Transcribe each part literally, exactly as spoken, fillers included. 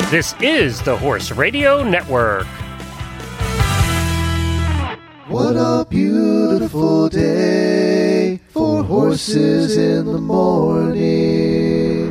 This is the Horse Radio Network. What a beautiful day for horses in the morning.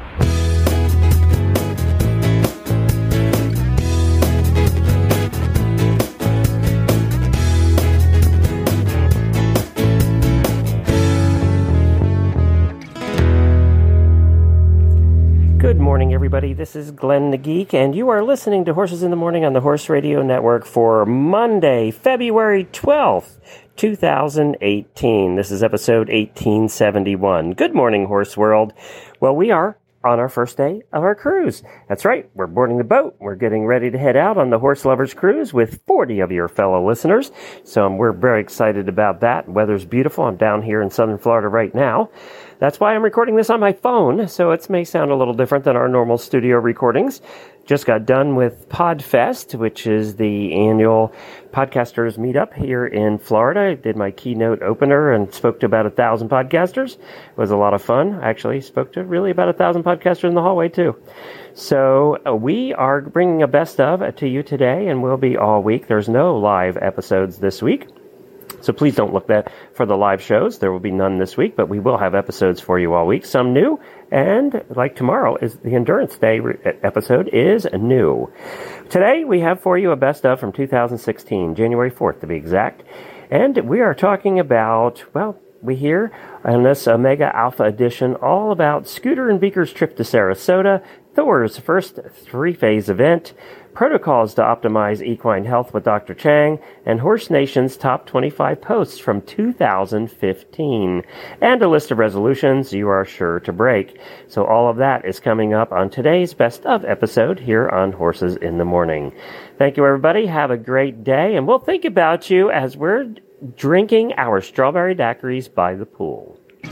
Good morning, everybody. This is Glenn the Geek, and you are listening to Horses in the Morning on the Horse Radio Network for Monday, February twelfth, two thousand eighteen. This is episode eighteen seventy-one. Good morning, Horse World. Well, we are on our first day of our cruise. That's right. We're boarding the boat. We're getting ready to head out on the Horse Lovers Cruise with forty of your fellow listeners. So um, we're very excited about that. Weather's beautiful. I'm down here in southern Florida right now. That's why I'm recording this on my phone, so it may sound a little different than our normal studio recordings. Just got done with PodFest, which is the annual podcasters meetup here in Florida. I did my keynote opener and spoke to about a thousand podcasters. It was a lot of fun. I actually spoke to really about a thousand podcasters in the hallway, too. So uh, we are bringing a best of to you today, and will be all week. There's no live episodes this week. So please don't look that for the live shows. There will be none this week, but we will have episodes for you all week. Some new, and like tomorrow is the Endurance Day re- episode is new. Today we have for you a best of from two thousand sixteen, January fourth to be exact. And we are talking about, well, we hear on this Omega Alpha edition all about Scooter and Beaker's trip to Sarasota, Thor's first three-phase event, protocols to optimize equine health with Doctor Chang, and Horse Nation's top twenty-five posts from two thousand fifteen, and a list of resolutions you are sure to break. So all of that is coming up on today's Best Of episode here on Horses in the Morning. Thank you, everybody. Have a great day, and we'll think about you as we're drinking our strawberry daiquiris by the pool.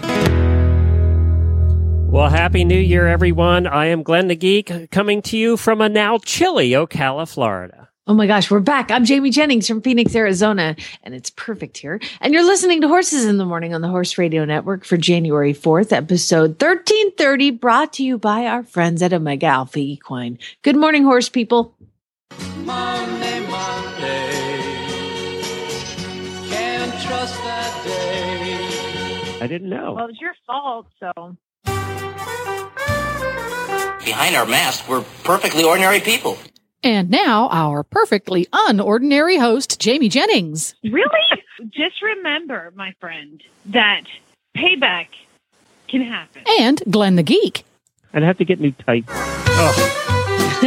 Well, Happy New Year, everyone. I am Glenn the Geek, coming to you from a now chilly Ocala, Florida. Oh my gosh, we're back. I'm Jamie Jennings from Phoenix, Arizona, and it's perfect here. And you're listening to Horses in the Morning on the Horse Radio Network for January fourth, episode thirteen thirty, brought to you by our friends at Omega Alpha Equine. Good morning, horse people. Monday, Monday, can't trust that day. I didn't know. Well, it was your fault, so... Behind our masks, we're perfectly ordinary people. And now, our perfectly unordinary host, Jamie Jennings. Really? Just remember, my friend, that payback can happen. And Glenn the Geek. I'd have to get new tights. Oh.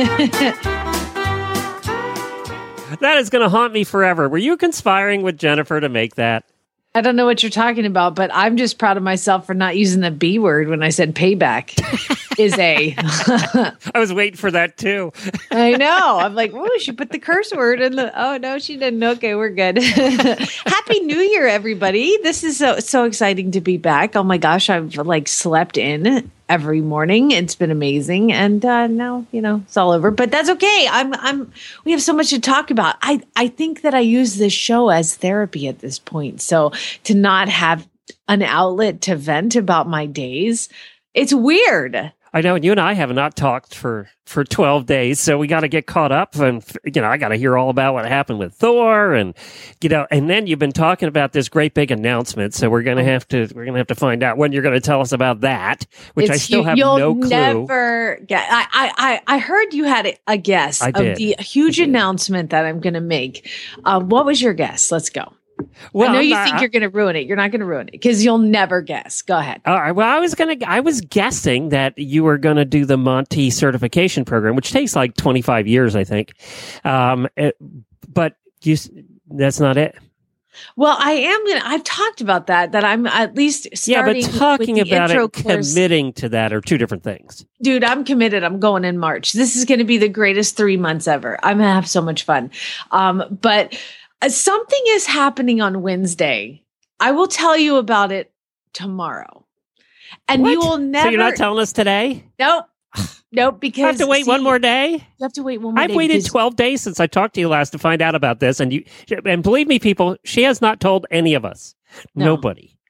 That is going to haunt me forever. Were you conspiring with Jennifer to make that? I don't know what you're talking about, but I'm just proud of myself for not using the B word when I said payback is a. I was waiting for that too. I know. I'm like, oh, she put the curse word in the. Oh no, she didn't. Okay, we're good. Happy New Year, everybody! This is so so exciting to be back. Oh my gosh, I've like slept in every morning. It's been amazing, and uh, now you know it's all over. But that's okay. I'm I'm. We have so much to talk about. I I think that I use this show as therapy at this point. So to not have an outlet to vent about my days, it's weird. I know, and you and I have not talked for, for twelve days, so we got to get caught up, and, you know, I got to hear all about what happened with Thor, and, you know, and then you've been talking about this great big announcement, so we're going to have to, we're going to have to find out when you're going to tell us about that, which It's I still hu- have you'll no clue. Never get, I, I, I I heard you had a guess I of did. the huge I did. announcement that I'm going to make. Uh, what was your guess? Let's go. Well, I know I'm you not- think you're going to ruin it. You're not going to ruin it because you'll never guess. Go ahead. All right. Well, I was gonna. I was guessing that you were gonna do the Monty certification program, which takes like twenty-five years, I think. Um, it- but you, s- that's not it. Well, I am going to, I've talked about that, that I'm at least Yeah, starting but talking with the about intro it, course. committing to that are two different things. Dude, I'm committed. I'm going in March. This is going to be the greatest three months ever. I'm going to have so much fun. Um, but uh, something is happening on Wednesday. I will tell you about it tomorrow. And What? you will never. So you're not telling us today? Nope. Nope. Because I have to wait see, one more day. You have to wait one more I've day. waited because- twelve days since I talked to you last to find out about this, and you and believe me, people, she has not told any of us. No. Nobody.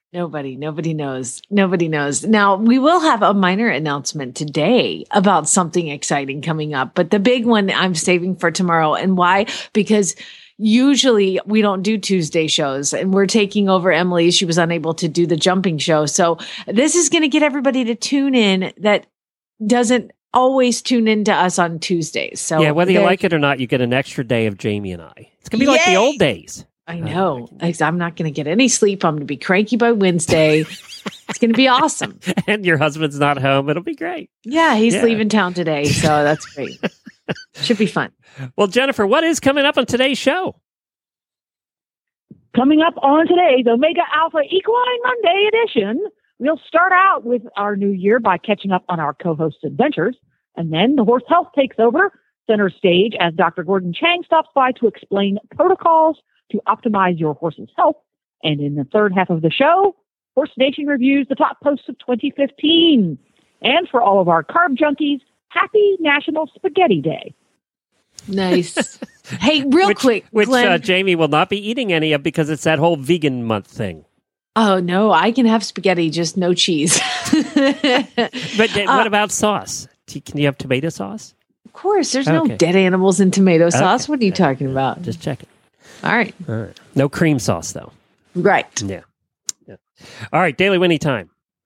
Nobody, nobody knows. Nobody knows. Now, we will have a minor announcement today about something exciting coming up, but the big one I'm saving for tomorrow. And why? Because usually we don't do Tuesday shows, and we're taking over Emily. She was unable to do the jumping show. So this is going to get everybody to tune in that doesn't always tune into us on Tuesdays. So yeah, whether you like it or not, you get an extra day of Jamie and I. It's going to be Yay! like the old days. I know. I'm not going to get any sleep. I'm going to be cranky by Wednesday. It's going to be awesome. And your husband's not home. It'll be great. Yeah, he's Yeah. leaving town today, so that's great. Should be fun. Well, Jennifer, what is coming up on today's show? Coming up on today's Omega Alpha Equine Monday edition, we'll start out with our new year by catching up on our co-host adventures, and then the horse health takes over center stage as Doctor Gordon Chang stops by to explain protocols to optimize your horse's health. And in the third half of the show, Horse Nation reviews the top posts of twenty fifteen. And for all of our carb junkies, happy National Spaghetti Day. Nice. Hey, real which, quick, Which Glenn. uh, Jamie will not be eating any of because it's that whole vegan month thing. Oh, no, I can have spaghetti, just no cheese. But uh, Uh, what about sauce? T- Can you have tomato sauce? Of course, there's Okay. no dead animals in tomato sauce. Okay. What are you talking about? Just checking. All right. All right. No cream sauce, though. Right. Yeah. yeah. All right. Daily Winnie time.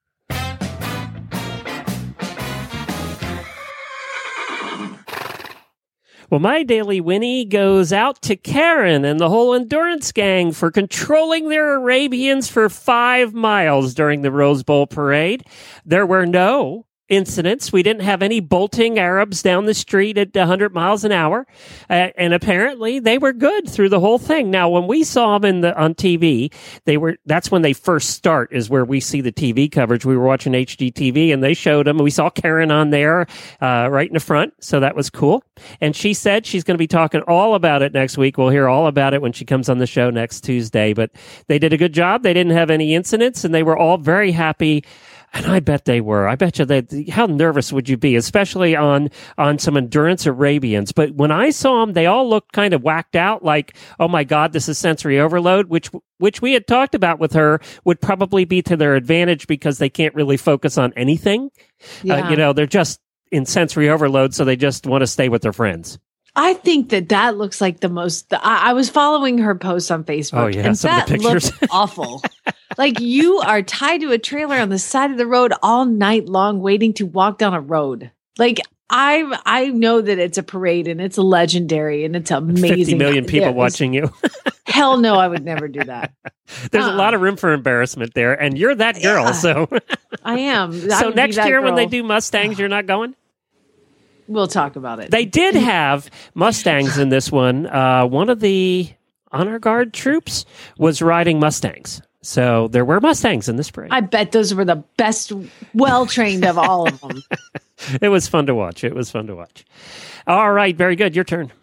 Well, my Daily Winnie goes out to Karen and the whole endurance gang for controlling their Arabians for five miles during the Rose Bowl parade. There were no incidents. We didn't have any bolting Arabs down the street at one hundred miles an hour. Uh, and apparently they were good through the whole thing. Now, when we saw them in the, on T V, they were, that's when they first start is where we see the T V coverage. We were watching H G T V and they showed them. We saw Karen on there, uh, right in the front. So that was cool. And she said she's going to be talking all about it next week. We'll hear all about it when she comes on the show next Tuesday, but they did a good job. They didn't have any incidents and they were all very happy. And I bet they were. I bet you that. How nervous would you be, especially on on some endurance Arabians? But when I saw them, they all looked kind of whacked out. Like, oh my God, this is sensory overload, which which we had talked about with her would probably be to their advantage because they can't really focus on anything. Yeah. Uh, you know, they're just in sensory overload, so they just want to stay with their friends. I think that that looks like the most. The, I, I was following her posts on Facebook, Oh, yeah, and some of that the pictures. looked awful. Like you are tied to a trailer on the side of the road all night long, waiting to walk down a road. Like I, I know that it's a parade and it's legendary and it's amazing. Fifty million people There's- watching you. Hell no, I would never do that. There's a Uh-uh. lot of room for embarrassment there, and you're that girl. Yeah. So, I am. I so would be next that year when they girl. do Mustangs, you're not going. We'll talk about it. They did have Mustangs in this one. Uh, one of the honor guard troops was riding Mustangs. So there were Mustangs in this parade. I bet those were the best, well trained of all of them. It was fun to watch. It was fun to watch. All right. Very good. Your turn.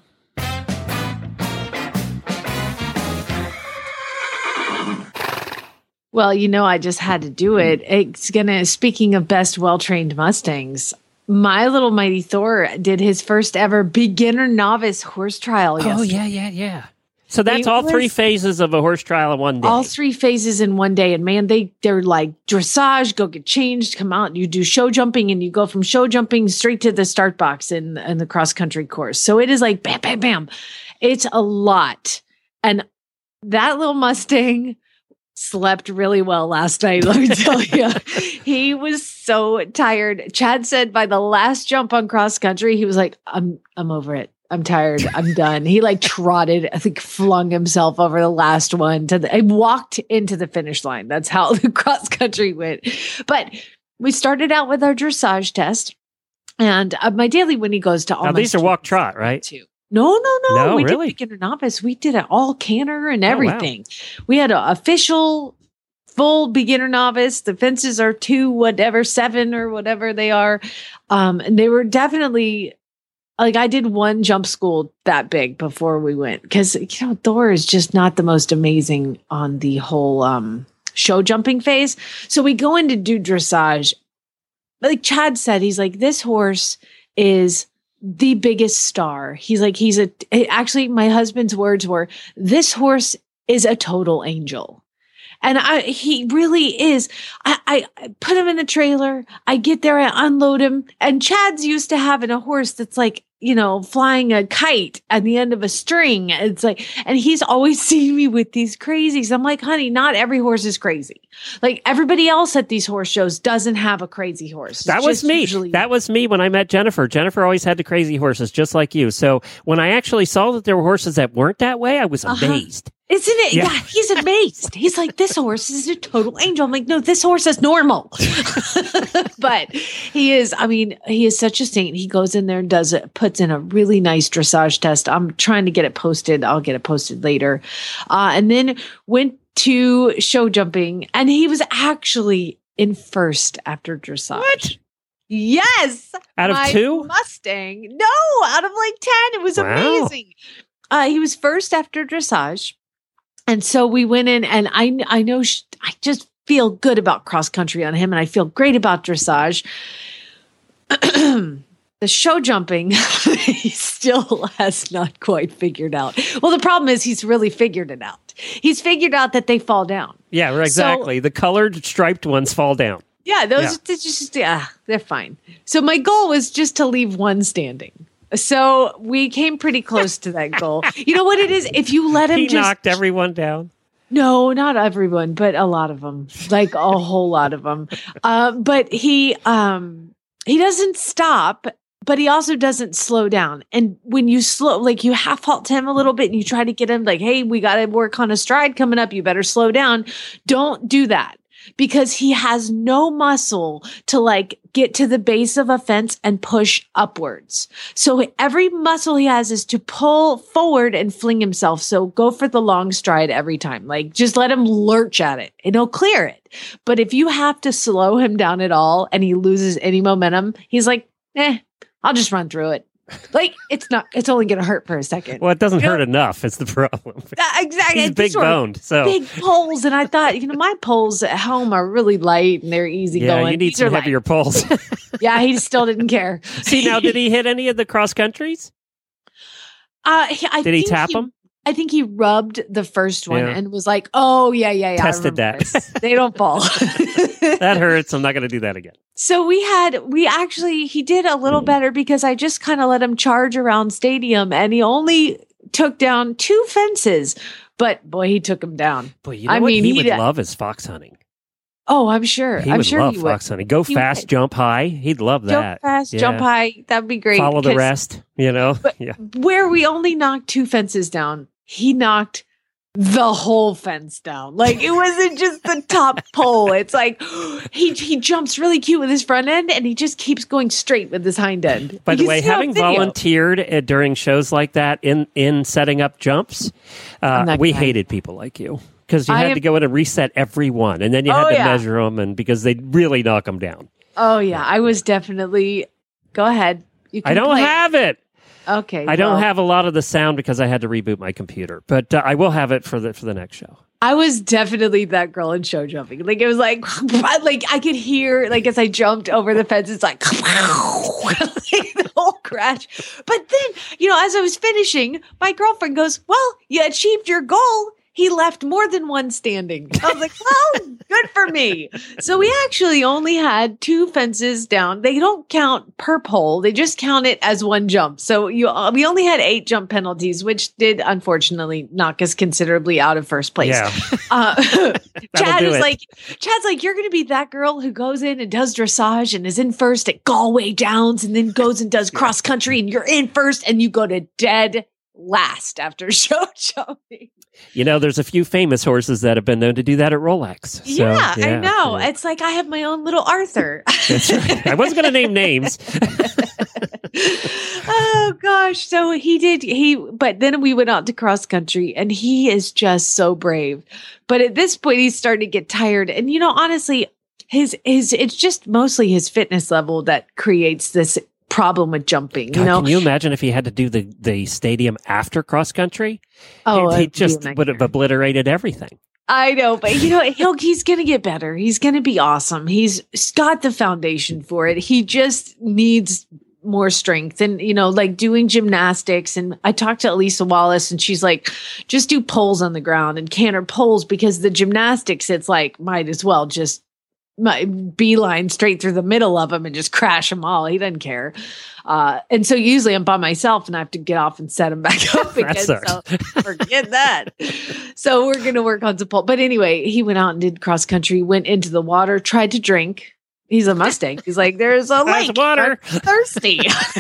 Well, you know, I just had to do it. It's gonna. Speaking of best, well trained Mustangs, My Little Mighty Thor did his first ever beginner novice horse trial. Oh, yesterday. yeah, yeah, yeah. So that's It all three was- phases of a horse trial in one day. All three phases in one day. And man, they, they're like dressage, go get changed, come out. You do show jumping and you go from show jumping straight to the start box in, in the cross country course. So it is like bam, bam, bam. It's a lot. And that little Mustang slept really well last night, let me tell you. He was so tired. Chad said by the last jump on cross country, he was like, I'm, I'm over it. I'm tired. I'm done. He like trotted, I think flung himself over the last one to the, I walked into the finish line. That's how the cross country went. But we started out with our dressage test and uh, my daily Winnie goes to all Now, my these are walk students trot, right? too. No, no, no. No, we really? did beginner novice. We did it all canter and Oh, wow. everything. We had an official full beginner novice. The fences are two, whatever, seven or whatever they are. Um, and they were definitely like I did one jump school that big before we went because you know Thor is just not the most amazing on the whole um, show jumping phase. So we go in to do dressage. Like Chad said, he's like this horse is the biggest star. He's like he's a actually my husband's words were this horse is a total angel. And I, he really is. I, I, I put him in the trailer. I get there, I unload him. And Chad's used to having a horse that's like, you know, flying a kite at the end of a string. It's like, and he's always seen me with these crazies. I'm like, honey, not every horse is crazy. Like everybody else at these horse shows doesn't have a crazy horse. It's that was me. Usually- that was me when I met Jennifer. Jennifer always had the crazy horses, just like you. So when I actually saw that there were horses that weren't that way, I was uh-huh. amazed. Isn't it? Yeah. yeah, he's amazed. He's like, this horse is a total angel. I'm like, no, this horse is normal. But he is, I mean, he is such a saint. He goes in there and does it, puts in a really nice dressage test. I'm trying to get it posted. I'll get it posted later. Uh, and then went to show jumping, and he was actually in first after dressage. What? Yes. Out of my two? Mustang. No, out of like ten. It was wow. amazing. Uh, he was first after dressage. And so we went in, and I, I know, sh- I just feel good about cross country on him, and I feel great about dressage. The show jumping, he still has not quite figured out. Well, the problem is he's really figured it out. He's figured out that they fall down. Yeah, exactly. So, the colored striped ones fall down. Yeah, those yeah. just, yeah, they're fine. So my goal was just to leave one standing. So we came pretty close to that goal. You know what it is? If you let him he just... knocked everyone down. No, not everyone, but a lot of them. Like a whole lot of them. Uh, but he um, he doesn't stop, but he also doesn't slow down. And when you slow, like you half halt him a little bit and you try to get him like, hey, we got to work on a stride coming up. You better slow down. Don't do that. Because he has no muscle to like get to the base of a fence and push upwards. So every muscle he has is to pull forward and fling himself. So go for the long stride every time. Like just let him lurch at it and he'll clear it. But if you have to slow him down at all and he loses any momentum, he's like, eh, I'll just run through it. Like it's not, it's only going to hurt for a second. Well, it doesn't you hurt know? enough. It's the problem. Uh, exactly. He's big boned. So big poles. And I thought, you know, my poles at home are really light and they're easy yeah, going. you need These some are heavier light. poles. Yeah, he still didn't care. See, now, did he hit any of the cross countries? Uh, he, I did he think tap he, them? I think he rubbed the first one Yeah. and was like, oh, yeah, yeah, yeah. Tested I remember that. this. They don't fall. That hurts. I'm not going to do that again. So we had, we actually, he did a little better because I just kind of let him charge around stadium and he only took down two fences, but boy, he took them down. Boy, you know I what mean, he he would did- love is fox hunting. Oh, I'm sure. He I'm would sure love he fox would. hunting. Go He fast, would. jump high. He'd love that. Jump fast, Yeah. jump high. That'd be great. Follow the 'cause- rest, you know? But yeah. where we only knocked two fences down, he knocked the whole fence down. Like it wasn't just the top pole. It's like he he jumps really cute with his front end and he just keeps going straight with his hind end. By You the can way, see on having video. volunteered uh, during shows like that in, in setting up jumps, uh, I'm that we guy. hated people like you. Because you I had am- to go in and reset every one. And then you had Oh, to yeah. measure them and because they really knock them down. Oh yeah, I was definitely. Go ahead. You can I don't play. have it. Okay, I don't well, have a lot of the sound because I had to reboot my computer. But uh, I will have it for the for the next show. I was definitely that girl in show jumping. Like it was like, like I could hear like as I jumped over the fence, it's like, like the whole crash. But then, you know, as I was finishing, my girlfriend goes, "Well, you achieved your goal." He left more than one standing. I was like, well, good for me. So we actually only had two fences down. They don't count per pole. They just count it as one jump. So you, uh, we only had eight jump penalties, which did unfortunately knock us considerably out of first place. Yeah. Uh, Chad do was it. like, Chad's like, you're going to be that girl who goes in and does dressage and is in first at Galway Downs and then goes and does cross country and you're in first and you go to dead last after show jumping. You know, there's a few famous horses that have been known to do that at Rolex. So, yeah, I know. yeah. It's like I have my own little Arthur. That's right. I wasn't going to name names. Oh gosh. So he did he but then we went out to cross country and he is just so brave. But at this point he's starting to get tired. And you know, honestly, his his it's just mostly his fitness level that creates this problem with jumping. God, you know, can you imagine if he had to do the, the stadium after cross country? oh, he, he it'd be just a would have nightmare. obliterated everything. I know, but you know, he'll he's gonna get better. He's gonna be awesome. He's got the foundation for it. He just needs more strength and, you know, like doing gymnastics. And I talked to Elisa Wallace and she's like, just do poles on the ground and canter poles, because the gymnastics, it's like, might as well just my beeline straight through the middle of them and just crash them all. He doesn't care. Uh, and so usually I'm by myself and I have to get off and set them back up again. So forget that. So we're going to work on some pole. But anyway, he went out and did cross country, went into the water, tried to drink. He's a Mustang. He's like, there's a lake. water. I'm thirsty.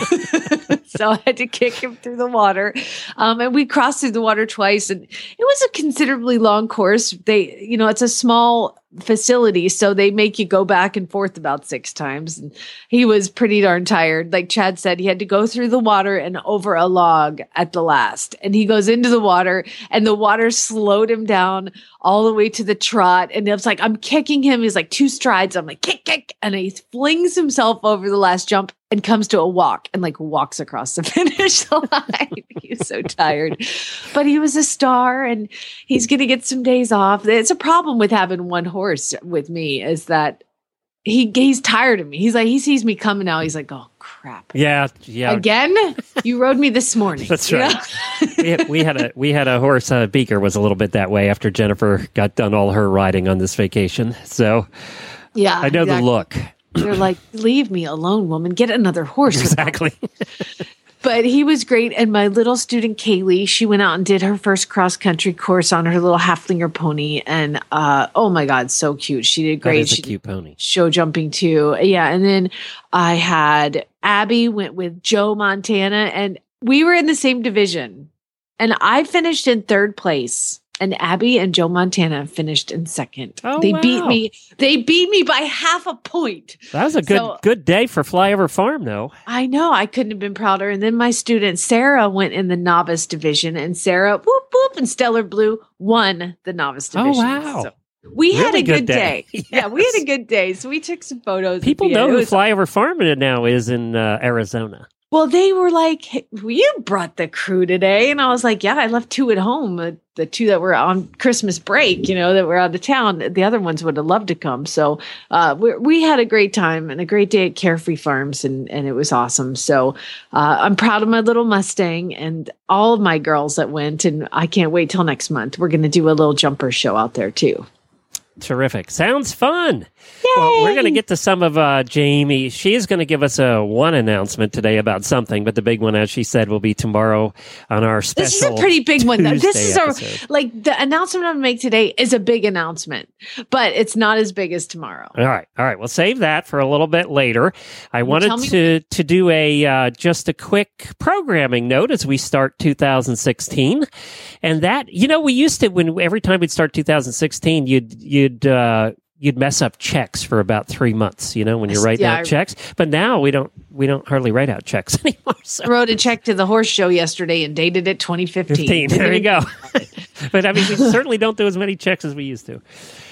So I had to kick him through the water. Um, and we crossed through the water twice. And it was a considerably long course. They, you know, it's a small facility, so they make you go back and forth about six times. And he was pretty darn tired. Like Chad said, he had to go through the water and over a log at the last. And he goes into the water and the water slowed him down all the way to the trot. And it was like, I'm kicking him. He's like two strides. I'm like, kick, kick. And he flings himself over the last jump and comes to a walk and like walks across the finish line. He's so tired, but he was a star and he's going to get some days off. It's a problem with having one horse with me, is that he he's tired of me. He's like, he sees me coming now. He's like, oh crap. Yeah. Yeah. Again, you rode me this morning. That's right. we, had, we had a, we had a horse, uh, Beaker was a little bit that way after Jennifer got done all her riding on this vacation. So yeah, I know exactly. the look. They're like, leave me alone, woman. Get another horse. Exactly. But he was great. And my little student, Kaylee, she went out and did her first cross-country course on her little halflinger pony. And, uh, oh, my God, so cute. She did great. That is a she cute pony. Show jumping, too. Yeah. And then I had Abby went with Joe Montana. And we were in the same division. And I finished in third place. And Abby and Joe Montana finished in second. Oh, they wow. beat me. They beat me by half a point. That was a good So, good day for Flyover Farm, though. I know. I couldn't have been prouder. And then my student, Sarah, went in the novice division. And Sarah, whoop, whoop, and Stellar Blue won the novice division. Oh, wow. So we had Really a good, good day. day. Yeah, we had a good day. So we took some photos. People at the know end. It who was- Flyover Farm now is in uh, Arizona. Well, they were like, hey, you brought the crew today. And I was like, yeah, I left two at home. Uh, the two that were on Christmas break, you know, that were out of town. The other ones would have loved to come. So uh, we, we had a great time and a great day at Carefree Farms. And, and it was awesome. So uh, I'm proud of my little Mustang and all of my girls that went. And I can't wait till next month. We're going to do a little jumper show out there too. Terrific. Sounds fun. Well, we're going to get to some of uh, Jamie. She is going to give us a one announcement today about something, but the big one, as she said, will be tomorrow on our special This is a pretty big one, though. This Tuesday is episode. a, like the announcement I'm going to make today is a big announcement, but it's not as big as tomorrow. All right. All right. We'll save that for a little bit later. I tell wanted me- to, to do a uh, just a quick programming note as we start two thousand sixteen. And that, you know, we used to, when every time we'd start two thousand sixteen, you'd, you'd, uh, you'd mess up checks for about three months, you know, when you're writing Yeah, out I- checks. But now we don't, we don't hardly write out checks anymore. So. I wrote a check to the horse show yesterday and dated it twenty fifteen. fifteen. There you go. But I mean, we certainly don't do as many checks as we used to.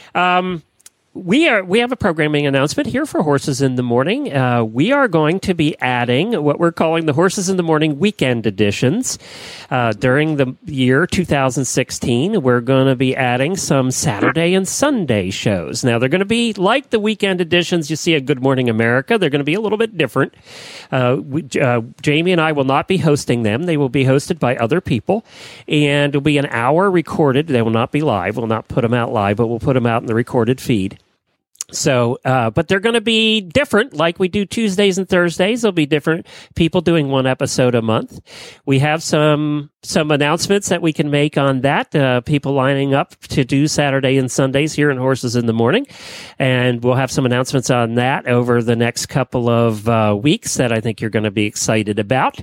Um, we are we have a programming announcement here for Horses in the Morning. Uh, we are going to be adding what we're calling the Horses in the Morning weekend editions uh, during the year two thousand sixteen. We're going to be adding some Saturday and Sunday shows. Now they're going to be like the weekend editions you see at Good Morning America. They're going to be a little bit different. Uh, we, uh, Jamie and I will not be hosting them. They will be hosted by other people, and it'll be an hour recorded. They will not be live. We'll not put them out live, but we'll put them out in the recorded feed. So, uh, but they're going to be different, like we do Tuesdays and Thursdays. There'll be different people doing one episode a month. We have some some announcements that we can make on that. Uh, people lining up to do Saturday and Sundays here in Horses in the Morning, and we'll have some announcements on that over the next couple of uh, weeks that I think you're going to be excited about.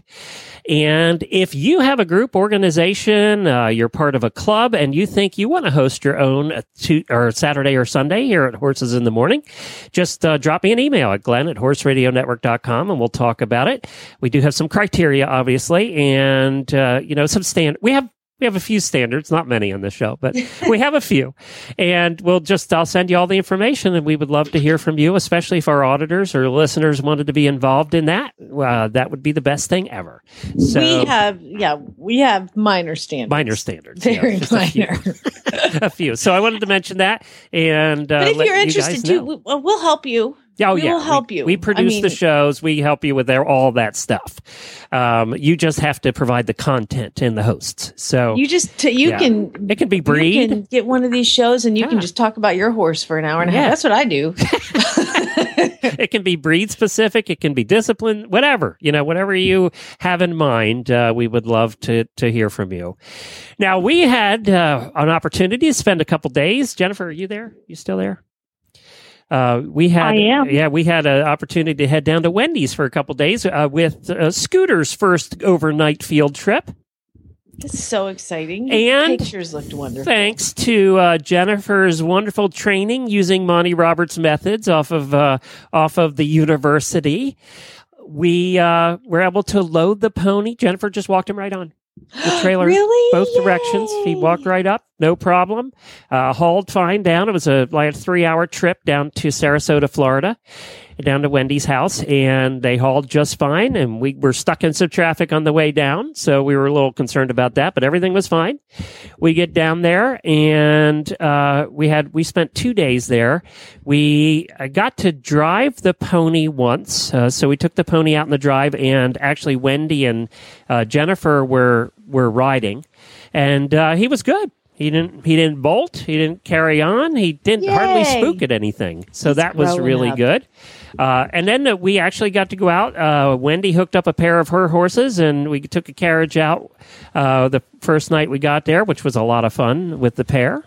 And if you have a group organization, uh, you're part of a club, and you think you want to host your own uh, to, or Saturday or Sunday here at Horses in the Morning, just uh, drop me an email at Glenn at horse radio network dot com, and we'll talk about it. We do have some criteria, obviously, and uh, you know some stand. We have. We have a few standards, not many on this show, but we have a few. And we'll just, I'll send you all the information, and we would love to hear from you, especially if our auditors or listeners wanted to be involved in that. Uh, that would be the best thing ever. So, we have, yeah, we have minor standards. minor standards. Very yeah, just a few. minor. a few. So I wanted to mention that. And uh, But if let you're you interested guys too, know. we- we'll help you. Yeah, oh, we yeah. will help we, you. We produce I mean, the shows. We help you with their, all that stuff. Um, you just have to provide the content and the hosts. So you just t- you yeah. can it can be breed. You can get one of these shows and you yeah. can just talk about your horse for an hour and a yeah. half. That's what I do. It can be breed specific. It can be discipline. Whatever you know, whatever you have in mind, uh, we would love to to hear from you. Now we had uh, an opportunity to spend a couple days. Jennifer, are you there? You still there? Uh, we had, I am. yeah, we had an opportunity to head down to Wendy's for a couple days uh, with uh, Scooter's first overnight field trip. It's so exciting. And pictures looked wonderful. Thanks to uh, Jennifer's wonderful training using Monty Roberts methods off of uh, off of the university, we uh, were able to load the pony. Jennifer just walked him right on the trailer, really? both Yay. directions. He walked right up, no problem. Uh, hauled fine down. It was a like a three hour trip down to Sarasota, Florida, down to Wendy's house, and they hauled just fine. And we were stuck in some traffic on the way down, so we were a little concerned about that, but everything was fine. We get down there, and uh, we had we spent two days there. We uh, got to drive the pony once, uh, so we took the pony out in the drive, and actually Wendy and uh, Jennifer were were riding, and uh, he was good. He didn't. He didn't bolt. He didn't carry on. He didn't Yay. hardly spook at anything. So He's that was growing really up. good. Uh, and then uh, we actually got to go out. Uh, Wendy hooked up a pair of her horses, and we took a carriage out uh, the first night we got there, which was a lot of fun with the pair.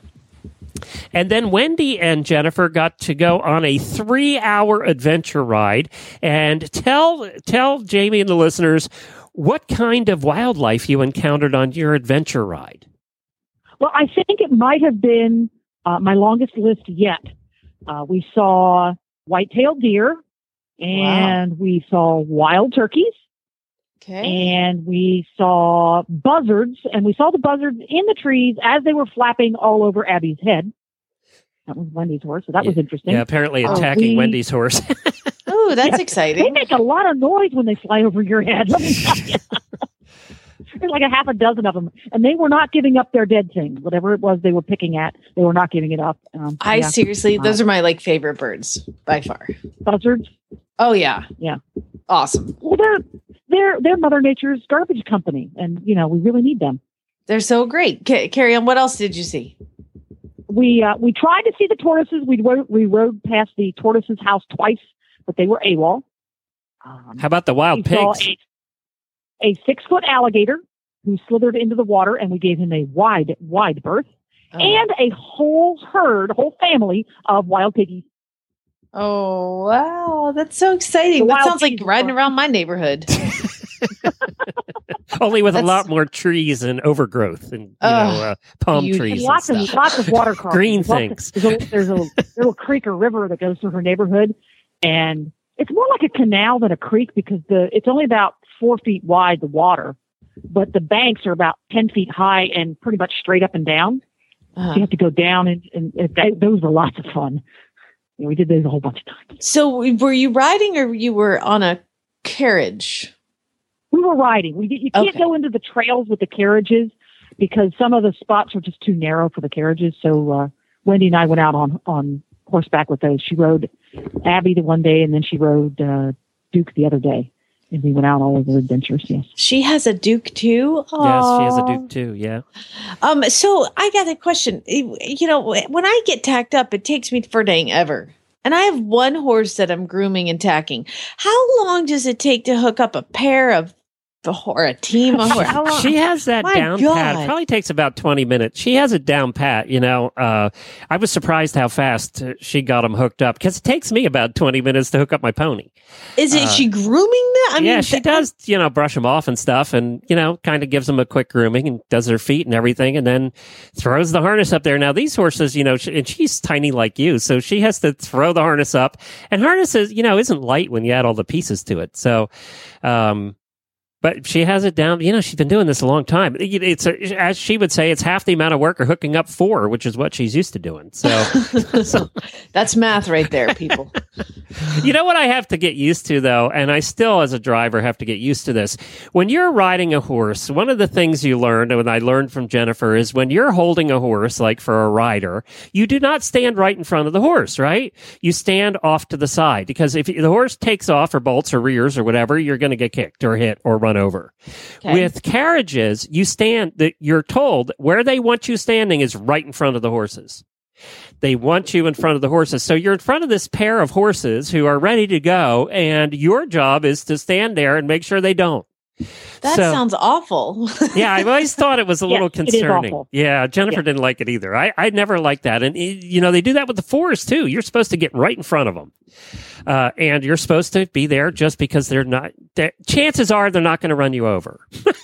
And then Wendy and Jennifer got to go on a three-hour adventure ride. And tell tell Jamie and the listeners what kind of wildlife you encountered on your adventure ride. Well, I think it might have been uh, my longest list yet. Uh, we saw white-tailed deer, and wow. we saw wild turkeys, okay, and we saw buzzards, and we saw the buzzards in the trees as they were flapping all over Abby's head. That was Wendy's horse, so that yeah. was interesting. Yeah, apparently Uh, attacking we, Wendy's horse. Oh, that's yeah, exciting. They make a lot of noise when they fly over your head, let me tell you. There's like a half a dozen of them, and they were not giving up their dead things. Whatever it was they were picking at, they were not giving it up. Um, I yeah. seriously, Uh, those are my like favorite birds by far. Buzzards. Oh yeah, yeah, awesome. Well, they're they're they're Mother Nature's garbage company, and you know we really need them. They're so great. C- Carrie on, what else did you see? We uh, we tried to see the tortoises. We rode, we rode past the tortoises' house twice, but they were AWOL. Um, How about the wild we pigs? saw a, a six foot alligator who slithered into the water, and we gave him a wide, wide berth, oh. and a whole herd, a whole family of wild piggies. Oh, wow. That's so exciting. The That sounds like piggies riding are- around my neighborhood. Only with That's- a lot more trees and overgrowth and you Ugh, know uh, palm beautiful. trees And and lots stuff. of lots of water crossings. Green Lots of- things. There's a, there's a little creek or river that goes through her neighborhood, and it's more like a canal than a creek because the it's only about four feet wide, the water, but the banks are about ten feet high and pretty much straight up and down. Uh-huh. So you have to go down, and, and, and that, those were lots of fun. You know, we did those a whole bunch of times. So were you riding or you were on a carriage? We were riding. We did, you can't Okay. go into the trails with the carriages because some of the spots are just too narrow for the carriages. So uh, Wendy and I went out on on horseback with those. She rode Abby the one day, and then she rode uh, Duke the other day, and we went out all over adventures. Yes. She has a Duke too. Yes, she has a Aw. Duke too. Yeah. Um. So I got a question. You know, when I get tacked up, it takes me for dang ever. And I have one horse that I'm grooming and tacking. How long does it take to hook up a pair of or a team of horses? How long? She has that My down God. pat. It probably takes about twenty minutes. She has it down pat. You know, uh, I was surprised how fast uh, she got them hooked up because it takes me about twenty minutes to hook up my pony. Is it Uh, she grooming them? I yeah, mean, she th- does, you know, brush them off and stuff and, you know, kind of gives them a quick grooming and does their feet and everything and then throws the harness up there. Now, these horses, you know, she, and she's tiny like you, so she has to throw the harness up. And harness is, you know, isn't light when you add all the pieces to it. So, um, but she has it down. You know, she's been doing this a long time. It- It's a, as she would say, it's half the amount of work of hooking up four, which is what she's used to doing. So, so That's math right there, people. You know what I have to get used to, though, and I still, as a driver, have to get used to this. When you're riding a horse, one of the things you learned, and I learned from Jennifer, is when you're holding a horse, like for a rider, you do not stand right in front of the horse, right? You stand off to the side, because if the horse takes off or bolts or rears or whatever, you're going to get kicked or hit or run over. Okay. With carriages, you stand, that you're told where they want you standing is right in front of the horses. They want you in front of the horses. So you're in front of this pair of horses who are ready to go, and your job is to stand there and make sure they don't. That so, sounds awful. Yeah, I always thought it was a yes, little concerning. It is awful. Yeah, Jennifer yeah. didn't like it either. I, I never liked that. And, you know, they do that with the Forest, too. You're supposed to get right in front of them. Uh, and you're supposed to be there just because they're not, they're, chances are they're not going to run you over.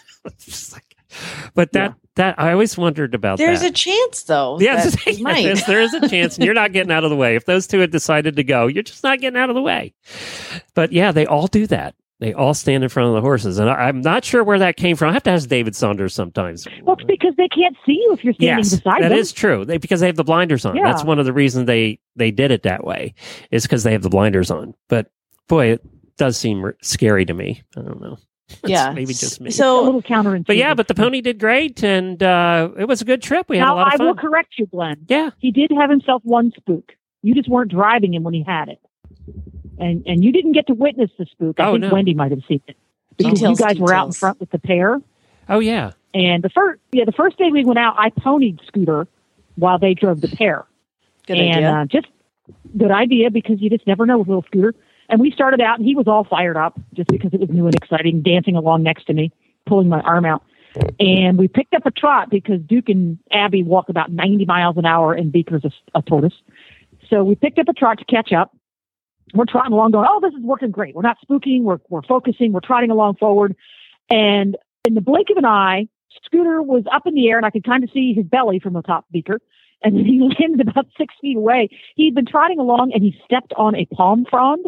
like, but that, yeah. that, I always wondered about There's that. There's a chance, though. Yes, yes, there is a chance, and you're not getting out of the way. If those two had decided to go, you're just not getting out of the way. But yeah, they all do that. They all stand in front of the horses, and I, I'm not sure where that came from. I have to ask David Saunders sometimes. Well, it's because they can't see you if you're standing yes, beside that them. That is true. They, because they have the blinders on. Yeah. That's one of the reasons they, they did it that way, is because they have the blinders on. But boy, it does seem scary to me. I don't know. Yeah, maybe just me. So, a little counterintuitive. But yeah, but the pony did great, and uh, it was a good trip. We had now, a lot of I fun. will correct you, Glenn. Yeah, he did have himself one spook. You just weren't driving him when he had it, and and you didn't get to witness the spook. I oh, think no. Wendy might have seen it because details, you guys details. were out in front with the pair. Oh yeah, and the first yeah the first day we went out, I ponied Scooter while they drove the pair. Good and, idea. Uh, just good idea because you just never know with little Scooter. And we started out, and he was all fired up just because it was new and exciting, dancing along next to me, pulling my arm out. And we picked up a trot because Duke and Abby walk about ninety miles an hour, and Beaker's a, a tortoise. So we picked up a trot to catch up. We're trotting along going, oh, this is working great. We're not spooking. We're, we're focusing. We're trotting along forward. And in the blink of an eye, Scooter was up in the air, and I could kind of see his belly from the top, Beaker. And then he landed about six feet away. He'd been trotting along, and he stepped on a palm frond.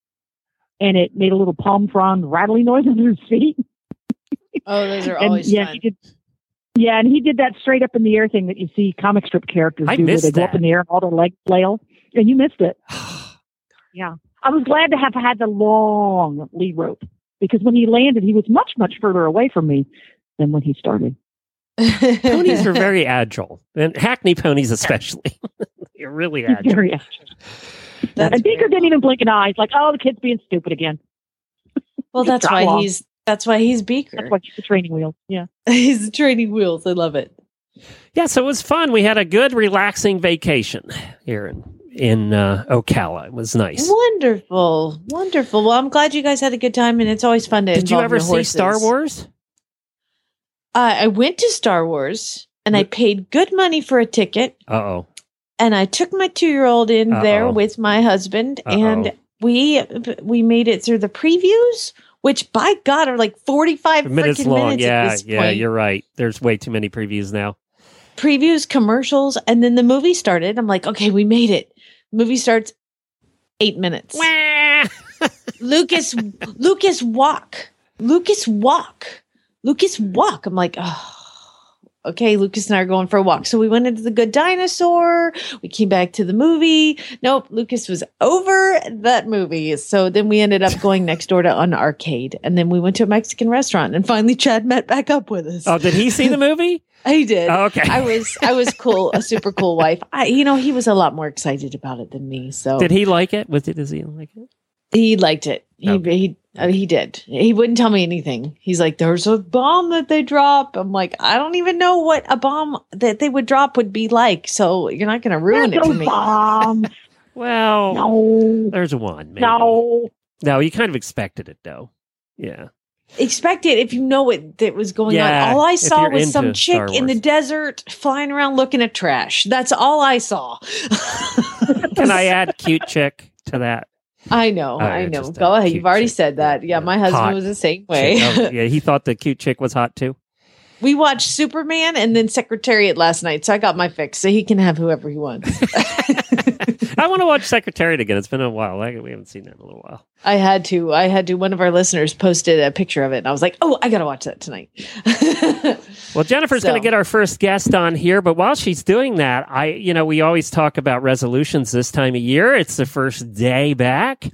And it made a little palm frond rattling noise under his feet. Oh, those are and, always yeah, fun. He did, yeah, and he did that straight up in the air thing that you see comic strip characters I do, where missed they go that. up in the air and all their legs flail. And you missed it. Yeah. I was glad to have had the long lead rope, because when he landed, he was much, much further away from me than when he started. Ponies are very agile, and Hackney ponies especially. They're really He's agile. very agile. That's and Beaker didn't even blink an eye. He's like, oh, the kid's being stupid again. Well, that's Got why lost. he's that's why he's Beaker. That's why he's the training wheels. Yeah. He's the training wheels. I love it. Yeah, so it was fun. We had a good, relaxing vacation here in in uh, Ocala. It was nice. Wonderful, wonderful. Well, I'm glad you guys had a good time, and it's always fun to. Did you involve ever your see horses. Star Wars? Uh, I went to Star Wars, and I paid good money for a ticket. Uh oh. And I took my two-year-old in Uh-oh. there with my husband, Uh-oh. and we we made it through the previews, which by God are like forty-five Minutes freaking long. minutes Yeah, at this yeah, point. you're right. There's way too many previews now. Previews, commercials, and then the movie started. I'm like, okay, we made it. Movie starts eight minutes. Lucas, Lucas, walk. Lucas, walk. Lucas, walk. I'm like, oh. Okay, Lucas and I are going for a walk. So we went into the Good Dinosaur. We came back to the movie. Nope, Lucas was over that movie. So then we ended up going next door to an arcade. And then we went to a Mexican restaurant. And finally, Chad met back up with us. Oh, did he see the movie? He did. Oh, okay. I was I was cool, a super cool wife. I, you know, he was a lot more excited about it than me. So Did he like it? Was it? Does he like it? he liked it. He Okay. he uh, he did. He wouldn't tell me anything. He's like, "There's a bomb that they drop." I'm like, "I don't even know what a bomb that they would drop would be like." So you're not going to ruin There's it no for me. bomb. Well, No. there's one. Maybe. No. No, you kind of expected it, though. Yeah. Expect it if you know what that was going Yeah, on. All I if saw you're was some into chick Star in the Wars. desert flying around looking at trash. That's all I saw. Can I add cute chick to that? I know, Oh, I yeah, know. just a Go ahead. cute You've already chick. said that. Yeah, Yeah, my husband hot was the same way. Chick. Oh, yeah, he thought the cute chick was hot too. We watched Superman and then Secretariat last night, so I got my fix. So he can have whoever he wants. I want to watch Secretariat again. It's been a while. I, we haven't seen that in a little while. I had to. I had to. One of our listeners posted a picture of it, and I was like, "Oh, I got to watch that tonight." Well, Jennifer's So- going to get our first guest on here, but while she's doing that, I, you know, we always talk about resolutions this time of year. It's the first day back,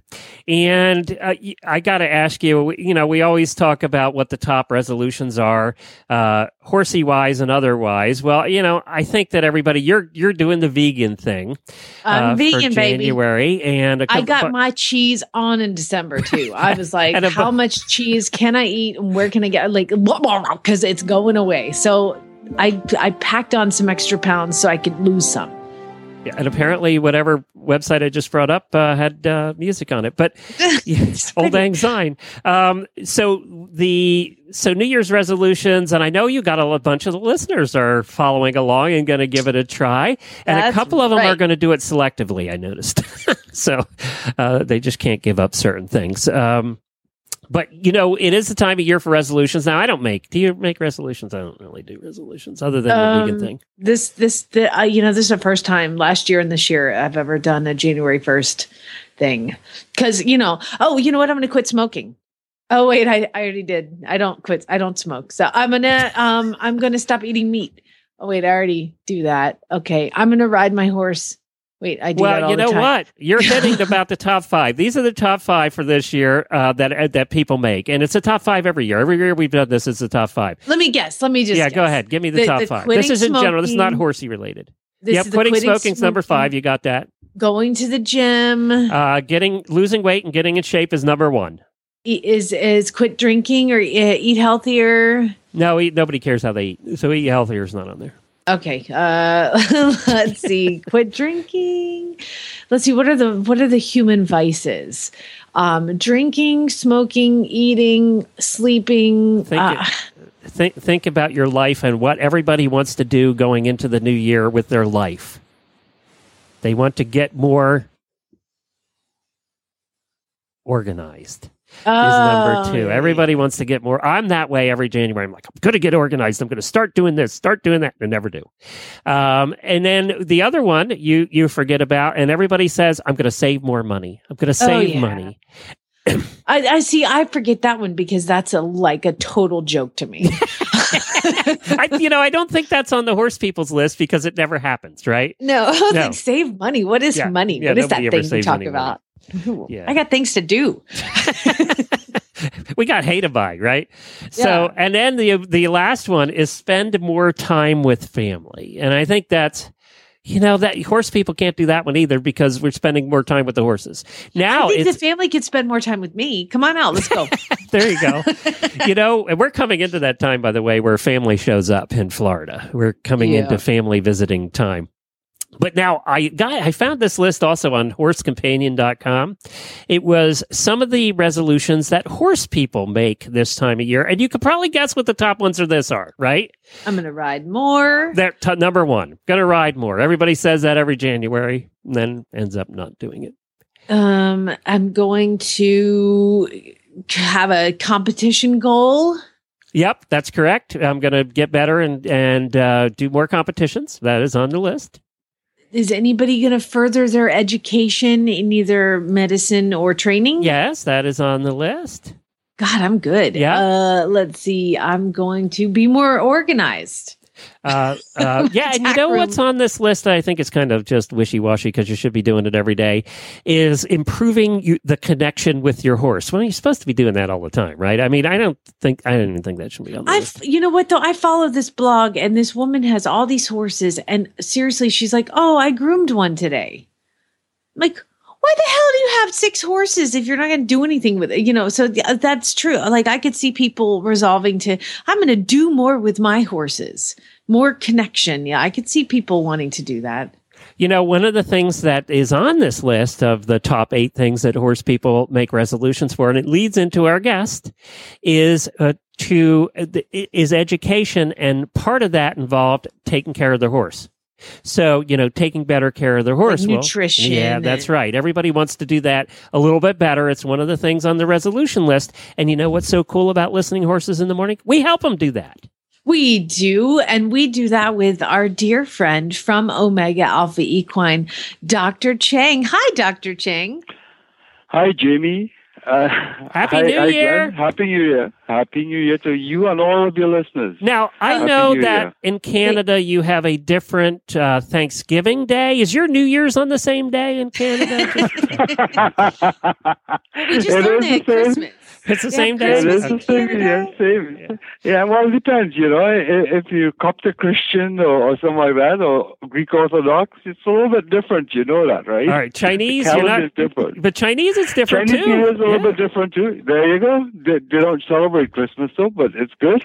and uh, I got to ask you. You know, we always talk about what the top resolutions are, uh, horsey wise and otherwise. Well, you know, I think that everybody, you're you're doing the vegan thing. I'm uh, vegan, for baby. January, and a I couple- got but- my cheese on in December too. I was like, And a- how much cheese can I eat and where can I get like because it's going away. So I I packed on some extra pounds so I could lose some. Yeah, and apparently, whatever website I just brought up uh, had uh, music on it, but yeah, old lang syne. Um, so the so New Year's resolutions, and I know you got a, a bunch of the listeners are following along and going to give it a try, and That's a couple of them are right. going to do it selectively. I noticed, so uh, they just can't give up certain things. Um, But, you know, it is the time of year for resolutions. Now, I don't make, do you make resolutions? I don't really do resolutions other than the Um, vegan thing. This this the uh, you know this is the first time last year and this year I've ever done a January first thing because you know oh you know what I'm going to quit smoking. Oh wait, I, I already did. I don't quit. I don't smoke. So I'm gonna um I'm gonna stop eating meat. Oh wait, I already do that. Okay, I'm gonna ride my horse. Wait, I do that Well, all you the know time. what? You're hitting about the top five. These are the top five for this year uh, that uh, that people make, and it's a top five every year. Every year we've done this. It's the top five. Let me guess. Let me just yeah, guess. go ahead. Give me the, The- top the five. quitting This is in general. This is not smoking. horsey related. This Yep, is the quitting, quitting smoking's number smoking, five. You got that. Going to the gym Uh, getting losing weight and getting in shape is number one. e- is is quit drinking or uh, eat healthier. No, eat, nobody cares how they eat. So eat healthier is not on there. Okay. Uh, let's see. Quit drinking. Let's see. What are the what are the human vices? Um, drinking, smoking, eating, sleeping. Think Uh, it- Think think about your life and what everybody wants to do going into the new year with their life. They want to get more organized. Is number two. oh, Everybody wants to get more. I'm that way every January. I'm like, I'm going to get organized. I'm going to start doing this, start doing that, and never do. Um, and then the other one you you forget about, and everybody says, I'm going to save more money. I'm going to save yeah. money. I, I see. I forget that one because that's a like a total joke to me. I, you know, I don't think that's on the horse people's list because it never happens, right? No, I was No. like, save money. What is Yeah. money? Yeah, what is that nobody ever thing you saves talk any money. about? Yeah. I got things to do. We got hay to buy, right? So, Yeah. and then the the last one is spend more time with family, and I think that's, you know, that horse people can't do that one either because we're spending more time with the horses. Now I think it's the family could spend more time with me. Come on out. Let's go. there you go. You know, and we're coming into that time, by the way, where family shows up in Florida. We're coming Yeah. into family visiting time. But now I got, I found this list also on horse companion dot com. It was some of the resolutions that horse people make this time of year. And you could probably guess what the top ones of this are, right? I'm going to ride more. They're t- number one, gonna ride more. Everybody says that every January and then ends up not doing it. Um, I'm going to have a competition goal. Yep, that's correct. I'm going to get better and, and uh, do more competitions. That is on the list. Is anybody going to further their education in either medicine or training? Yes, that is on the list. God, I'm good. Yeah. Uh, let's see. I'm going to be more organized. Uh, uh, yeah, and you Tack know room. what's on this list? I think it's kind of just wishy-washy because you should be doing it every day. Is improving you, the connection with your horse. Well, you're supposed to be doing that all the time, right? I mean, I don't think I don't even think that should be on the I've, list. you know what though? I follow this blog and this woman has all these horses and seriously, she's like, oh, I groomed one today. I'm like, why the hell do you have six horses if you're not going to do anything with it? You know, so th- that's true. Like I could see people resolving to, I'm going to do more with my horses, more connection. Yeah. I could see people wanting to do that. You know, one of the things that is on this list of the top eight things that horse people make resolutions for, and it leads into our guest, is uh, to uh, is education, and part of that involved taking care of their horse. So, you know, taking better care of their horse. Like Well, nutrition yeah, that's and- right. Everybody wants to do that a little bit better. It's one of the things on the resolution list. And you know what's so cool about listening to Horses in the Morning? We help them do that. We do. And we do that with our dear friend from Omega Alpha Equine, Doctor Chang. Hi, Doctor Chang. Hi, Jamie. Uh, Happy hi, New hi, Year. Glenn. Happy New Year. Happy New Year to you and all of your listeners. Now, I Happy know New that Year. in Canada you have a different uh, Thanksgiving Day. Is your New Year's on the same day in Canada? Well, we just It learned is that at the same. Christmas. It's the Yeah, same day? It is Christmas the in same, Canada. yes, same. Yeah, well, it depends, you know. I- If you're Coptic Christian or, or something like that, or Greek Orthodox, it's a little bit different, you know that, right? All right, Chinese, The you're calendar not, is different. but Chinese is different Chinese too. New Year is a little Yeah. bit different too. There you go. They, they don't celebrate Christmas though, but it's good.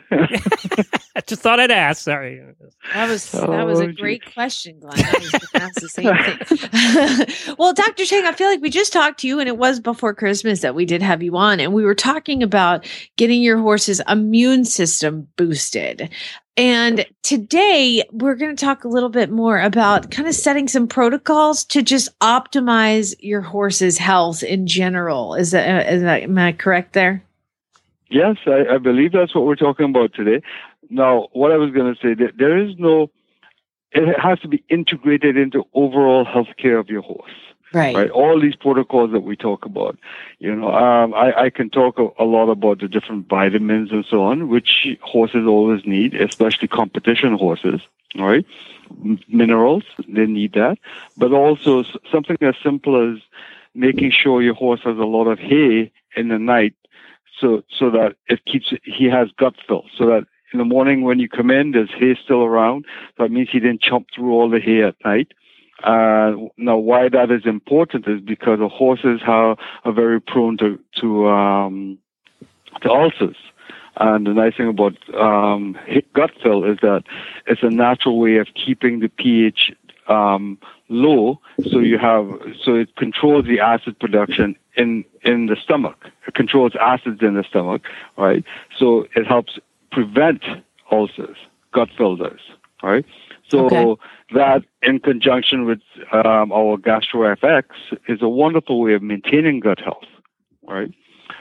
I just thought I'd ask. Sorry. That was that was a Oh, great question, Glenn. I was going to ask the same thing. Well, Doctor Chang, I feel like we just talked to you, and it was before Christmas that we did have you on, and we were talking about getting your horse's immune system boosted. And today we're going to talk a little bit more about kind of setting some protocols to just optimize your horse's health in general. Is that, is that am I correct there? Yes, I, I believe that's what we're talking about today. Now, what I was going to say, that there is no, it has to be integrated into overall health care of your horse. Right. Right. All these protocols that we talk about, you know, um, I, I can talk a, a lot about the different vitamins and so on, which horses always need, especially competition horses. All right. M- minerals, they need that. But also s- something as simple as making sure your horse has a lot of hay in the night, so so that it keeps he has gut fill, so that in the morning when you come in, there's hay still around. That means he didn't chomp through all the hay at night. Uh, now, why that is important is because the horses are, are very prone to to, um, to ulcers. And the nice thing about um, gut fill is that it's a natural way of keeping the pH um, low, so you have so it controls the acid production in in the stomach. It controls acids in the stomach, right? So it helps prevent ulcers. Gut fill does, right? So Okay. that, in conjunction with um, our GastroFX, is a wonderful way of maintaining gut health, right?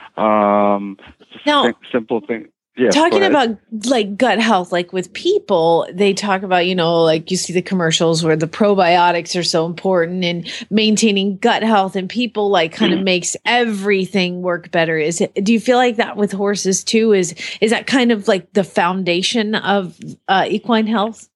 Um, it's a Now- sim- simple thing. Yeah, Talking go ahead. about like gut health, like with people, they talk about, you know, like you see the commercials where the probiotics are so important and maintaining gut health, and people like kind of makes everything work better. Is it, do you feel like that with horses too? Is, is that kind of like the foundation of uh, equine health?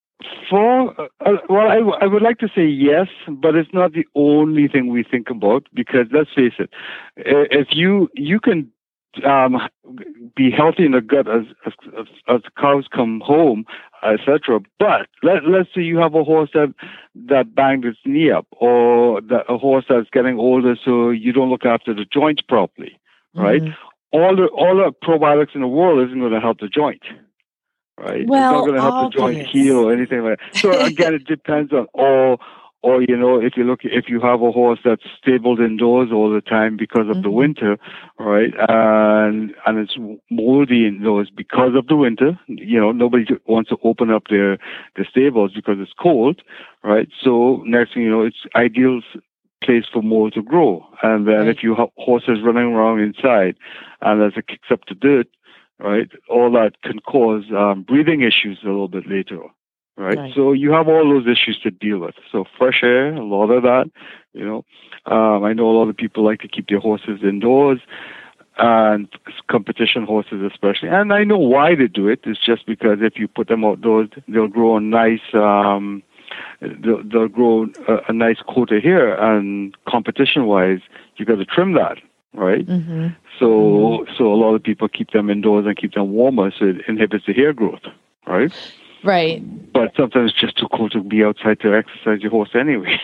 For uh, well, I, I would like to say yes, but it's not the only thing we think about, because let's face it, i- if you you can um, be healthy in the gut as as, as, as cows come home, et cetera. But let let's say you have a horse that that banged its knee up, or that a horse that's getting older, so you don't look after the joints properly, right? Mhm. All the all the probiotics in the world isn't going to help the joint. Right. Well, it's not going to help the joint obvious. heal or anything like that. So again, it depends on all, or you know, if you look, if you have a horse that's stabled indoors all the time because of Mhm. the winter, right, and and it's moldy indoors because of the winter. You know, nobody wants to open up their their stables because it's cold, right? So next thing you know, it's ideal place for mold to grow. And then Right. if you have horses running around inside, and as it kicks up the dirt, right, all that can cause um, breathing issues a little bit later, right? Right. So you have all those issues to deal with. So fresh air, a lot of that, you know. Um, I know a lot of people like to keep their horses indoors, and competition horses especially. And I know why they do it. It's just because if you put them outdoors, they'll grow a nice, um, they'll, they'll grow a, a nice coat of hair. And competition-wise, you got to trim that, right? Mm-hmm. So, so a lot of people keep them indoors and keep them warmer, so it inhibits the hair growth, right? Right. But sometimes it's just too cold to be outside to exercise your horse anyway.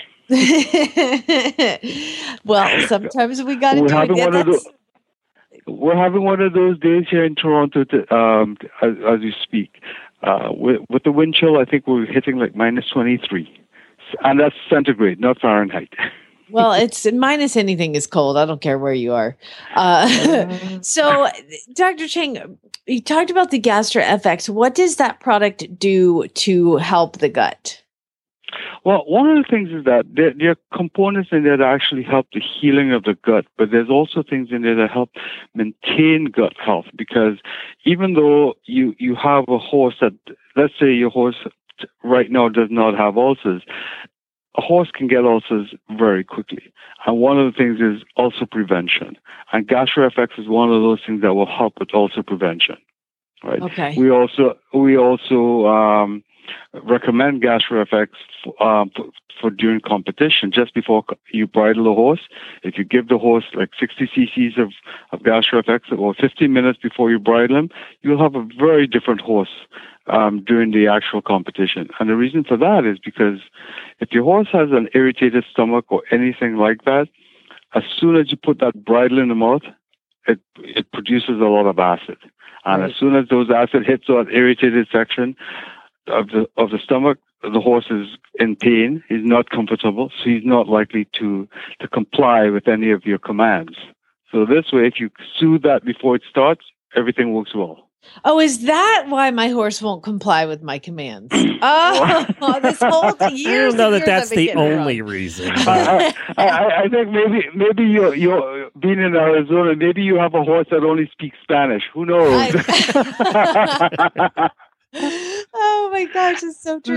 Well, sometimes we got to We're do having it. one of That's- those. We're having one of those days here in Toronto, to, um, as, as you speak. Uh, with, with the wind chill, I think we're hitting like minus twenty-three, and that's centigrade, not Fahrenheit. Well, it's minus anything is cold. I don't care where you are. Uh, so, Doctor Chang, you talked about the GastroFX. What does that product do to help the gut? Well, one of the things is that there, there are components in there that actually help the healing of the gut, but there's also things in there that help maintain gut health, because even though you, you have a horse that, let's say your horse right now does not have ulcers, a horse can get ulcers very quickly. And one of the things is ulcer prevention. And GastroFX is one of those things that will help with ulcer prevention. Right. Okay. We also, we also, um, recommend GastroFX um, for, for during competition, just before you bridle a horse. If you give the horse like sixty cc's of, of GastroFX or fifteen minutes before you bridle him, you'll have a very different horse um, during the actual competition. And the reason for that is because if your horse has an irritated stomach or anything like that, as soon as you put that bridle in the mouth, it it produces a lot of acid. And right. as soon as those acid hits that irritated section of the of the stomach, the horse is in pain. He's not comfortable, so he's not likely to to comply with any of your commands. So this way, if you soothe that before it starts, everything works well. Oh, is that why my horse won't comply with my commands? Oh, this whole years. I don't know that years that's I've been the getting it only wrong. reason. I, I, I think maybe maybe you're you're being in Arizona. Maybe you have a horse that only speaks Spanish. Who knows? I- Oh my gosh, it's so true.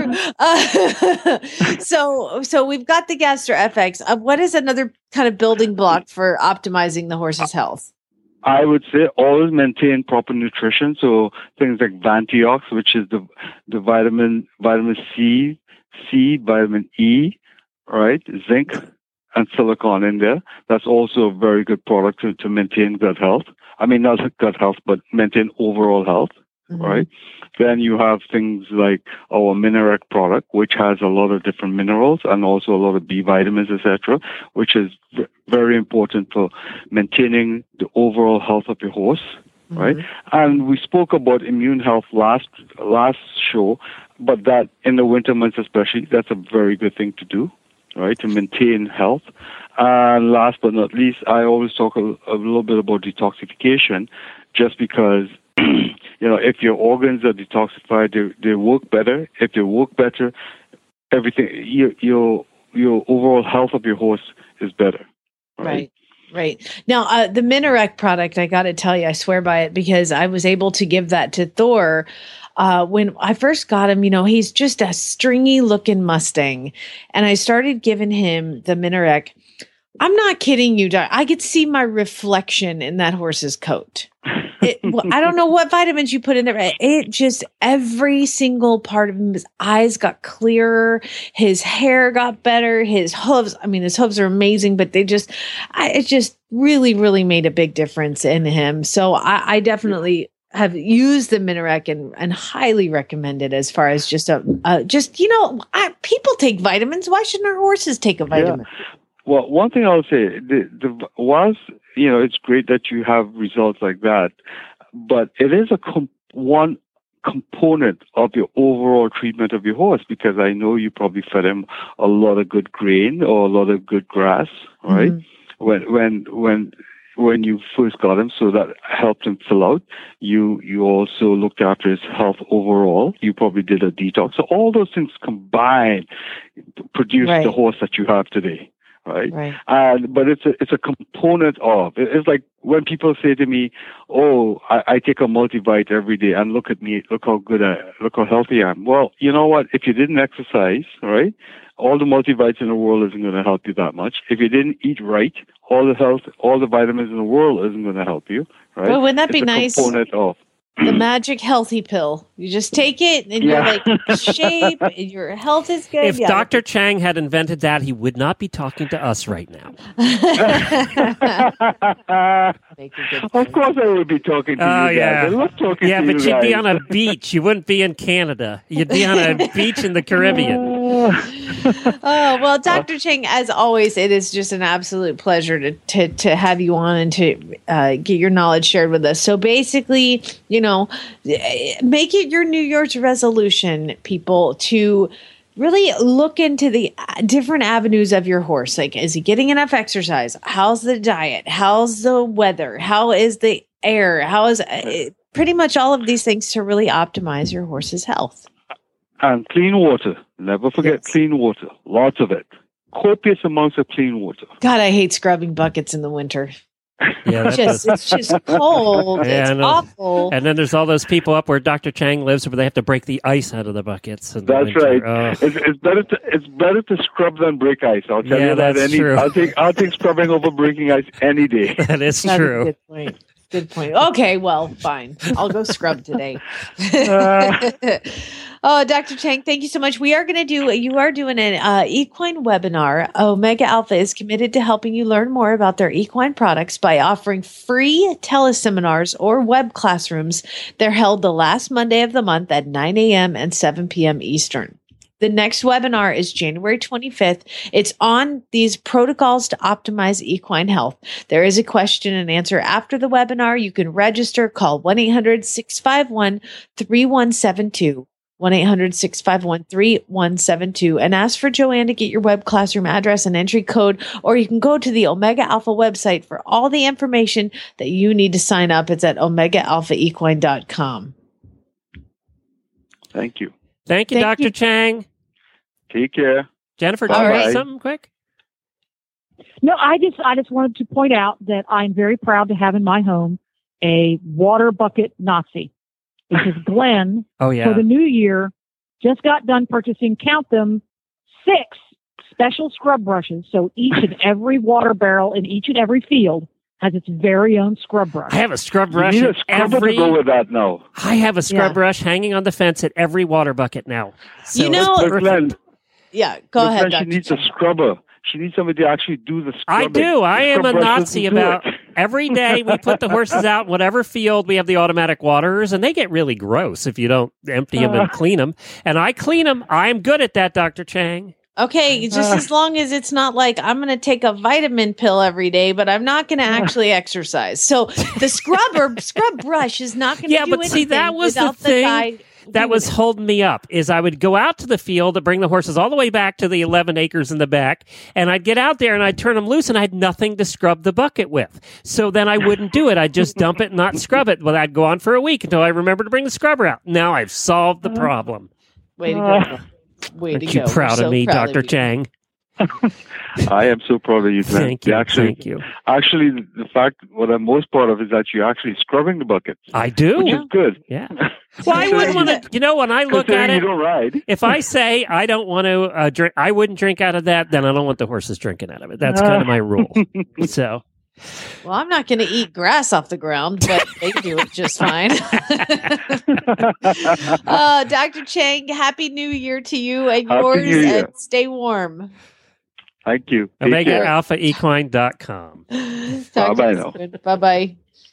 Uh, so, so we've got the GastroFX. Uh, what is another kind of building block for optimizing the horse's health? I would say always maintain proper nutrition. So things like Vantiox, which is the the vitamin vitamin C, C, vitamin E, right, zinc, and silicon in there. That's also a very good product to, to maintain gut health. I mean, not gut health, but maintain overall health. Mm-hmm. Right. Then you have things like our Minirec product, which has a lot of different minerals and also a lot of B vitamins, et cetera, which is v- very important for maintaining the overall health of your horse. Mm-hmm. Right. And we spoke about immune health last last show, but that in the winter months especially, that's a very good thing to do. Right, to maintain health. And last but not least, I always talk a, a little bit about detoxification, just because you know, if your organs are detoxified, they they work better. If they work better, everything your your your overall health of your horse is better. Right. Right. Right. Now, uh, the Minirec product, I got to tell you, I swear by it, because I was able to give that to Thor. Uh, when I first got him, you know, he's just a stringy looking Mustang. And I started giving him the Minirec. I'm not kidding you, Doc. I could see my reflection in that horse's coat. It, well, I don't know what vitamins you put in there. It just, every single part of him, his eyes got clearer, his hair got better, his hooves. I mean, his hooves are amazing, but they just, I, it just really, really made a big difference in him. So I, I definitely have used the Minirec and, and highly recommend it as far as just a, uh, just, you know, I, people take vitamins. Why shouldn't our horses take a vitamin? Yeah. Well, one thing I'll say, the, the whilst, you know, it's great that you have results like that, but it is a com- one component of your overall treatment of your horse, because I know you probably fed him a lot of good grain or a lot of good grass, right? Mm-hmm. When when when when you first got him, so that helped him fill out. You you also looked after his health overall. You probably did a detox. So all those things combined produce right. the horse that you have today. Right. Right. And but it's a it's a component of. It's like when people say to me, "Oh, I, I take a multivite every day, and look at me, look how good I, look how healthy I am." Well, you know what? If you didn't exercise, right, all the multivites in the world isn't going to help you that much. If you didn't eat right, all the health, all the vitamins in the world isn't going to help you. Right. Well, wouldn't that it's be a nice? Component of. The magic healthy pill. You just take it and Yeah. you're like shape, and your health is good. If Yeah. Doctor Chang had invented that, he would not be talking to us right now. Make a good Of point. course, I would be talking to Oh, you guys. yeah. I love talking Yeah, to but you you'd be guys. on a beach. You wouldn't be in Canada. You'd be on a beach in the Caribbean. Oh, well, Doctor Chang, as always, it is just an absolute pleasure to to, to have you on and to uh, get your knowledge shared with us. So basically, you know, make it your New Year's resolution, people, to really look into the different avenues of your horse. Like, is he getting enough exercise? How's the diet? How's the weather? How is the air? How is uh, pretty much all of these things to really optimize your horse's health? And clean water. Never forget Yes. clean water. Lots of it. Copious amounts of clean water. God, I hate scrubbing buckets in the winter. Yeah, that Just, does. it's just cold. Yeah, it's I know. awful. And then there's all those people up where Doctor Chang lives where they have to break the ice out of the buckets. In the That's winter. right. Oh. It's, it's better to it's better to scrub than break ice. I'll tell Yeah, you that. that's Any, true. I'll take I'll take scrubbing over breaking ice any day. That is That's a true. good point. Good point. Okay, well, fine. I'll go scrub today. Oh, Doctor Chang, thank you so much. We are going to do, you are doing an uh, equine webinar. Omega Alpha is committed to helping you learn more about their equine products by offering free teleseminars or web classrooms. They're held the last Monday of the month at nine a.m. and seven p.m. Eastern. The next webinar is January twenty-fifth. It's on these protocols to optimize equine health. There is a question and answer after the webinar. You can register, call one eight hundred six five one three one seven two, one eight hundred six five one three one seven two, and ask for Joanne to get your web classroom address and entry code, or you can go to the Omega Alpha website for all the information that you need to sign up. It's at omega alpha equine dot com. Thank you. Thank you, Thank Doctor you. Chang. Take care. Jennifer, do All you want to right. say something quick? No, I just I just wanted to point out that I'm very proud to have in my home a water bucket Nazi, because Glenn Oh, yeah. for the new year just got done purchasing, count them, six special scrub brushes. So each and every water barrel in each and every field has its very own scrub brush. I have a scrub brush. You need a in scrubber every, to go with that now. I have a scrub Yeah. brush hanging on the fence at every water bucket now. So You know- it's But perfect. Glenn, Yeah, go but ahead, Glenn, Doctor she needs Chang. a scrubber. She needs somebody to actually do the I scrubbing. do. I The am a scrub brush Nazi doesn't do about it. every day we put the horses out in whatever field. We have the automatic waterers, and they get really gross if you don't empty them and clean them. And I clean them. I'm good at that, Doctor Chang. Okay, just as long as it's not like I'm going to take a vitamin pill every day, but I'm not going to actually exercise. So the scrubber scrub brush is not going to Yeah, do but anything see, that was the without thing guy That doing was it. holding me up. Is I would go out to the field to bring the horses all the way back to the eleven acres in the back, and I'd get out there and I'd turn them loose, and I had nothing to scrub the bucket with. So then I wouldn't do it. I'd just dump it and not scrub it. Well, I'd go on for a week until I remembered to bring the scrubber out. Now I've solved the problem. Way to go. Way to Aren't go. you We're proud so of me, proud Doctor of you. Chang? I am so proud of you, Glenn. Thank you. Actually, Thank you. Actually, the fact what I'm most proud of is that you're actually scrubbing the buckets, I do. which is good. Yeah. Well, I wouldn't want to. You know, when I look at Considering you it, don't ride. if I say I don't want to uh, drink, I wouldn't drink out of that. Then I don't want the horses drinking out of it. That's kind of my rule. So, Well, I'm not going to eat grass off the ground, but they do it just fine. uh, Doctor Chang, Happy New Year to you and Happy yours, New Year. and stay warm. Thank you. Take omega care. alpha equine dot com. Bye-bye now. Bye bye.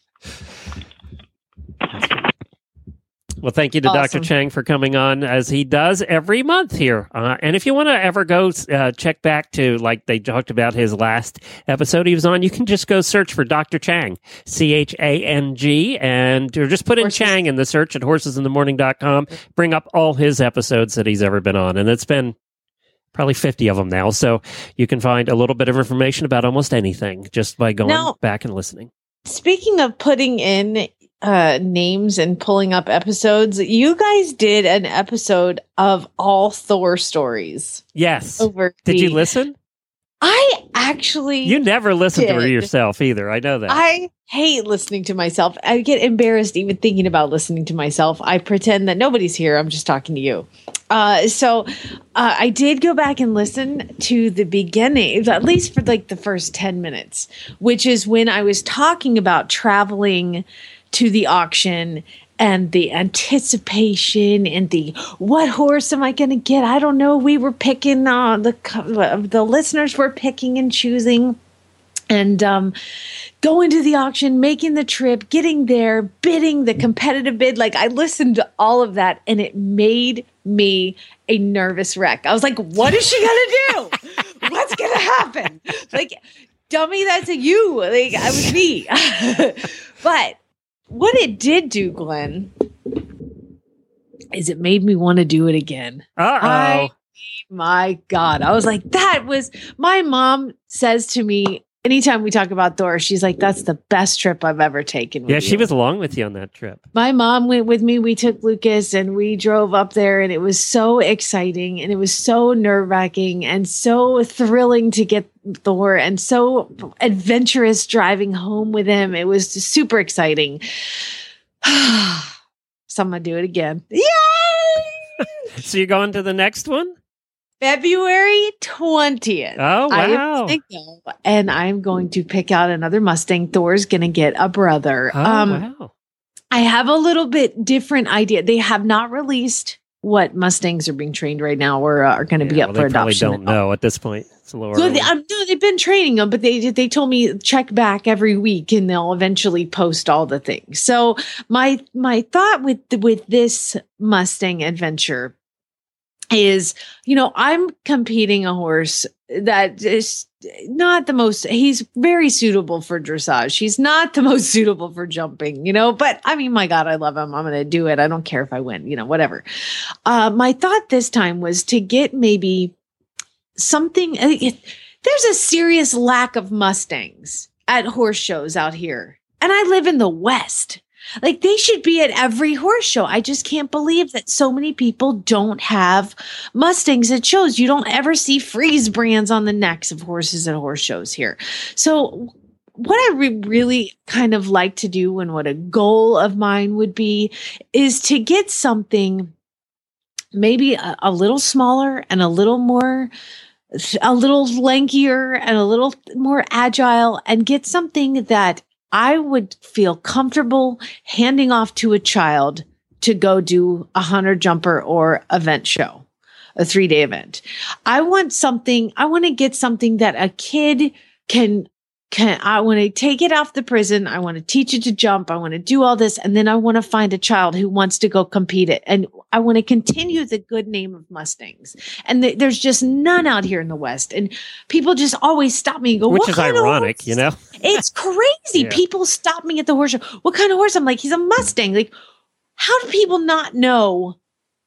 Well, thank you to Doctor Awesome. Chang for coming on as he does every month here. Uh, and if you want to ever go uh, check back to, like they talked about his last episode he was on, you can just go search for Doctor Chang, C H A N G, and or just put in Horses. Chang in the search at horses in the morning dot com. Bring up all his episodes that he's ever been on. And it's been probably fifty of them now. So you can find a little bit of information about almost anything just by going Now- back and listening. Speaking of putting in uh, names and pulling up episodes, you guys did an episode of all Thor stories Yes. over. Did you the- listen? I actually. You never listened to her did. yourself either. I know that. I hate listening to myself. I get embarrassed even thinking about listening to myself. I pretend that nobody's here. I'm just talking to you. Uh, so uh, I did go back and listen to the beginning, at least for like the first ten minutes, which is when I was talking about traveling to the auction and the anticipation and the what horse am I going to get? I don't know. We were picking uh, the co- the listeners were picking and choosing. And um, going to the auction, making the trip, getting there, bidding the competitive bid. Like I listened to all of that and it made me a nervous wreck. I was like, what is she going to do? What's going to happen? Like, dummy, that's a you. Like, I was me. But what it did do, Glenn, is it made me want to do it again. Uh-oh. I- My God. I was like, that was, my mom says to me anytime we talk about Thor, she's like, that's the best trip I've ever taken. With Yeah, you. she was along with you on that trip. My mom went with me. We took Lucas and we drove up there, and it was so exciting and it was so nerve wracking and so thrilling to get Thor and so adventurous driving home with him. It was super exciting. So I'm going to do it again. Yay! So you're going to the next one? February twentieth. Oh, I am wow. gonna go, and I'm going to pick out another Mustang. Thor's going to get a brother. Oh, um, wow. I have a little bit different idea. They have not released what Mustangs are being trained right now or uh, are going to be Yeah, up well, for they probably adoption. don't know at this point. It's a little So early. they, um, no, they've been training them, but they they told me check back every week and they'll eventually post all the things. So my my thought with with this Mustang adventure is, you know, I'm competing a horse that is not the most, he's very suitable for dressage. He's not the most suitable for jumping, you know, but I mean, my God, I love him. I'm going to do it. I don't care if I win, you know, whatever. Uh, my thought this time was to get maybe something, uh, it, there's a serious lack of Mustangs at horse shows out here. And I live in the West. Like they should be at every horse show. I just can't believe that so many people don't have Mustangs at shows. You don't ever see freeze brands on the necks of horses at horse shows here. So what I re- really kind of like to do and what a goal of mine would be is to get something maybe a, a little smaller and a little more a little lankier and a little more agile and get something that I would feel comfortable handing off to a child to go do a hunter jumper or event show, a three day event. I want something, I want to get something that a kid can, can, I want to take it off the prison. I want to teach it to jump. I want to do all this. And then I want to find a child who wants to go compete it. And I want to continue the good name of Mustangs. And th- there's just none out here in the West. And people just always stop me and go, Which what is kind of ironic, horse? you know? It's crazy. Yeah. People stop me at the horse show. What kind of horse? I'm like, he's a Mustang. Like, how do people not know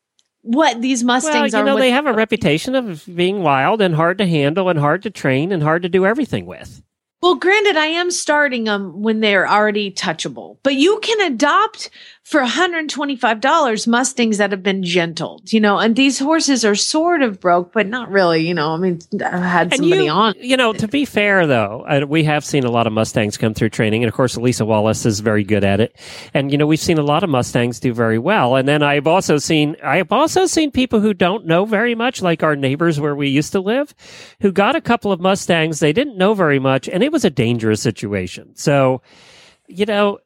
what these Well, Mustangs you are? know, what- they have a reputation of being wild and hard to handle and hard to train and hard to do everything with. Well, granted, I am starting them when they're already touchable, but you can adopt for one hundred twenty-five dollars Mustangs that have been gentled, you know, and these horses are sort of broke, but not really, you know, I mean, I've had And somebody you, on. you know, to be fair, though, uh, we have seen a lot of Mustangs come through training. And of course, Elisa Wallace is very good at it. And, you know, we've seen a lot of Mustangs do very well. And then I've also seen, I've also seen people who don't know very much, like our neighbors where we used to live, who got a couple of Mustangs. They didn't know very much, and it was a dangerous situation. So, you know,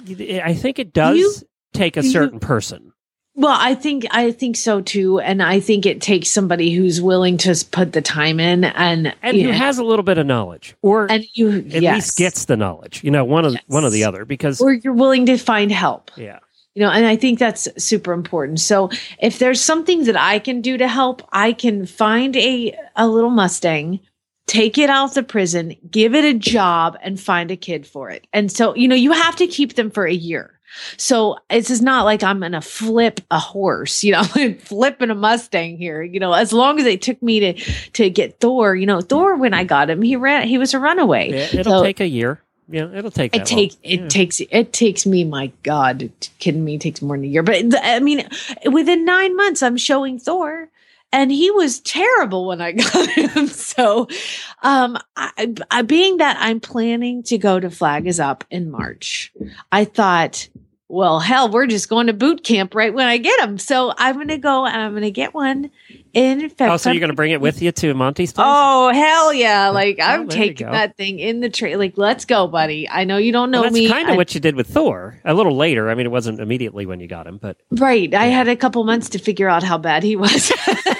I think it does You- take a you- certain person. Well, I think I think so too, and I think it takes somebody who's willing to s- put the time in, and And you who know, has a little bit of knowledge, or and you at yes. least gets the knowledge, you know, one of Yes. one or the other, because or you're willing to find help. yeah. You know, and I think that's super important. So if there's something that I can do to help, I can find a a little Mustang, take it out of the prison, give it a job, and find a kid for it. And so, you know, you have to keep them for a year. So this is not like I'm going to flip a horse, you know, I'm flipping a Mustang here, you know, as long as it took me to, to get Thor, you know, Thor, when I got him, he ran, he was a runaway. Yeah, it'll So take a year. Yeah, it'll take that it take long. it Yeah. takes it takes me, my God, kidding me, it takes more than a year. But th- I mean, within nine months, I'm showing Thor. And he was terrible when I got him. So, um, I, I, being that I'm planning to go to Flag is Up in March, I thought, well, hell, we're just going to boot camp right when I get him. So I'm going to go and I'm going to get one in February. Oh, so you're going to bring it with you to Monty's place? Oh, hell yeah. Like, Oh, I'm there you taking go. that thing in the train. Like, let's go, buddy. I know you don't know Well, that's me. kind I- of what you did with Thor. A little later. I mean, it wasn't immediately when you got him, but Right. I had a couple months to figure out how bad he was.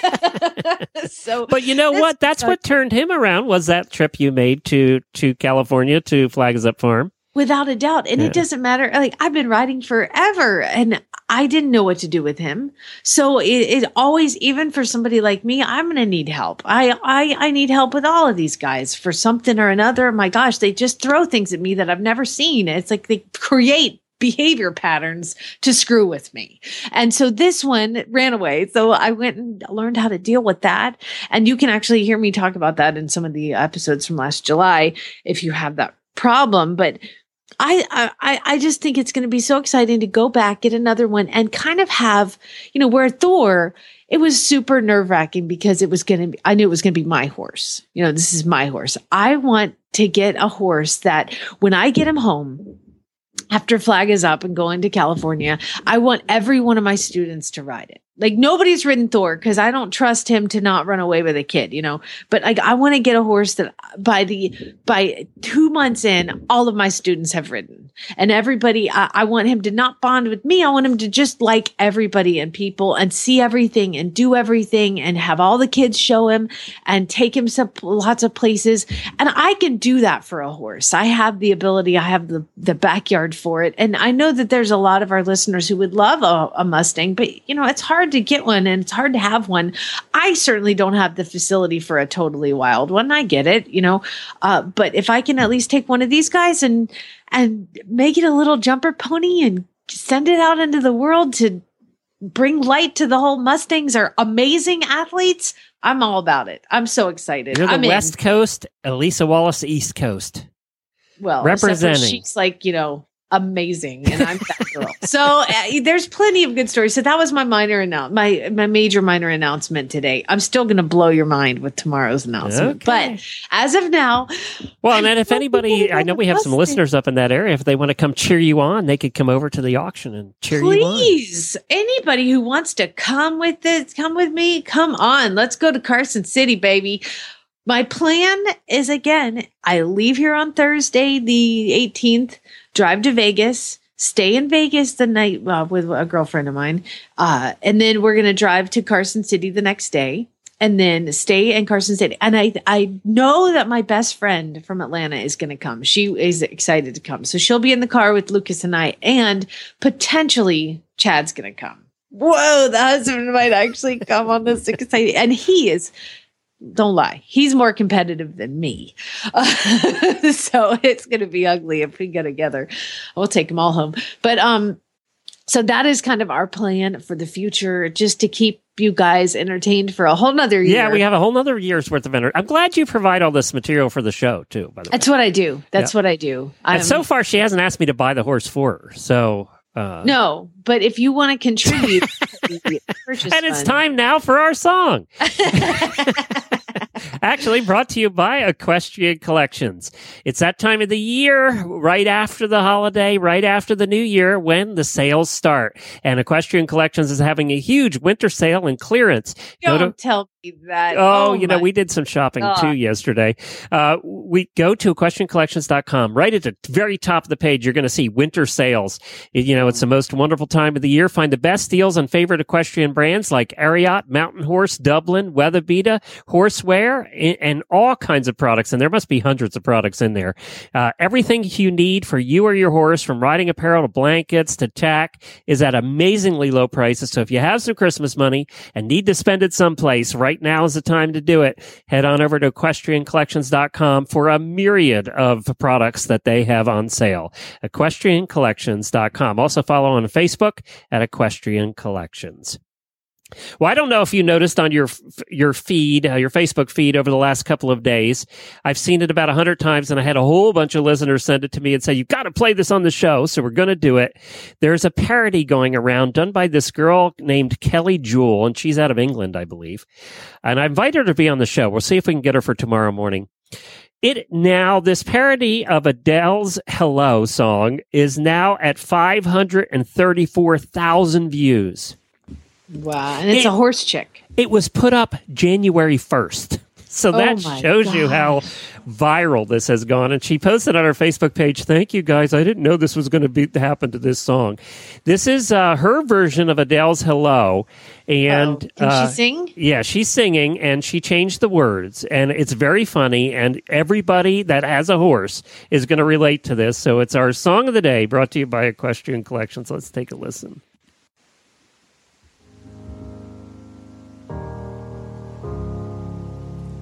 so, but you know That's- what? That's what turned him around. Was that trip you made to to California to Flags Up Farm? without a doubt. And Yeah. it doesn't matter. Like, I've been riding forever and I didn't know what to do with him. So it, it always, even for somebody like me, I'm going to need help. I, I, I need help with all of these guys for something or another. My gosh, they just throw things at me that I've never seen. It's like they create behavior patterns to screw with me. And so this one ran away. So I went and learned how to deal with that. And you can actually hear me talk about that in some of the episodes from last July if you have that problem. But I, I, I just think it's going to be so exciting to go back, get another one, and kind of have, you know, where Thor, it was super nerve wracking because it was going to be, I knew it was going to be my horse. You know, this is my horse. I want to get a horse that when I get him home, after Flag is up and going to California, I want every one of my students to ride it. Like nobody's ridden Thor because I don't trust him to not run away with a kid, you know, but like I want to get a horse that by the, by two months in, all of my students have ridden and everybody, I, I want him to not bond with me. I want him to just like everybody and people and see everything and do everything and have all the kids show him and take him some lots of places. And I can do that for a horse. I have the ability. I have the, the backyard for it. And I know that there's a lot of our listeners who would love a, a Mustang, but you know, it's hard to get one and it's hard to have one. I certainly don't have the facility for a totally wild one. I get it, you know, uh, but if I can at least take one of these guys and, and make it a little jumper pony and send it out into the world to bring light to the whole Mustangs are amazing athletes. I'm all about it. I'm so excited. You're the I'm West in. Coast, Elisa Wallace, East Coast. Well, representing. She's like, you know, amazing, and I'm that girl. So uh, there's plenty of good stories. So that was my minor announce, my my major minor announcement today. I'm still going to blow your mind with tomorrow's announcement, okay. But as of now, well, and then if anybody, I know we have some listeners up in that area. If they want to come cheer you on, they could come over to the auction and cheer please, you on. Please, anybody who wants to come with this, come with me. Come on, let's go to Carson City, baby. My plan is, again, I leave here on Thursday, the eighteenth, drive to Vegas, stay in Vegas the night uh, with a girlfriend of mine. Uh, and then we're going to drive to Carson City the next day and then stay in Carson City. And I, I know that my best friend from Atlanta is going to come. She is excited to come. So she'll be in the car with Lucas and I, and potentially Chad's going to come. Whoa, the husband might actually come on this exciting. And he is... Don't lie. He's more competitive than me. Uh, so it's going to be ugly if we get together. We'll take them all home. But um, so that is kind of our plan for the future, just to keep you guys entertained for a whole nother year. Yeah, we have a whole nother year's worth of entertainment. I'm glad you provide all this material for the show, too, by the way. That's what I do. That's yeah. what I do. And so far, she hasn't asked me to buy the horse for her. So... Uh, no, but if you want to contribute, purchase and it's fund. time now for our song. Actually, brought to you by Equestrian Collections. It's that time of the year, right after the holiday, right after the new year, when the sales start. And Equestrian Collections is having a huge winter sale and clearance. Don't Go to- tell me that. Oh, oh you know, my- we did some shopping God. too yesterday. Uh, we go to equestrian collections dot com. Right at the very top of the page, you're going to see winter sales. You know, it's the most wonderful time of the year. Find the best deals on favorite equestrian brands like Ariat, Mountain Horse, Dublin, Weatherbeta, Horseware, and, and all kinds of products. And there must be hundreds of products in there. Uh, everything you need for you or your horse, from riding apparel to blankets to tack, is at amazingly low prices. So if you have some Christmas money and need to spend it someplace, right now is the time to do it. Head on over to equestrian collections dot com for a myriad of products that they have on sale. equestrian collections dot com. Also follow on Facebook at Equestrian Collections. Well, I don't know if you noticed on your your feed, uh, your Facebook feed over the last couple of days, I've seen it about a hundred times, and I had a whole bunch of listeners send it to me and say, "You've got to play this on the show," so we're going to do it. There's a parody going around done by this girl named Kelly Jewell, and she's out of England, I believe. And I invited her to be on the show. We'll see if we can get her for tomorrow morning. It now, this parody of Adele's Hello song is now at five hundred thirty-four thousand views. Wow. And it's it, a horse chick. It was put up January first. So that oh shows gosh. you how viral this has gone. And she posted on her Facebook page, "Thank you guys. I didn't know this was going to be happen to this song." This is uh, her version of Adele's Hello. And oh. Can uh, she sing? Yeah, she's singing, and she changed the words. And it's very funny. And everybody that has a horse is going to relate to this. So it's our song of the day, brought to you by Equestrian Collections. Let's take a listen.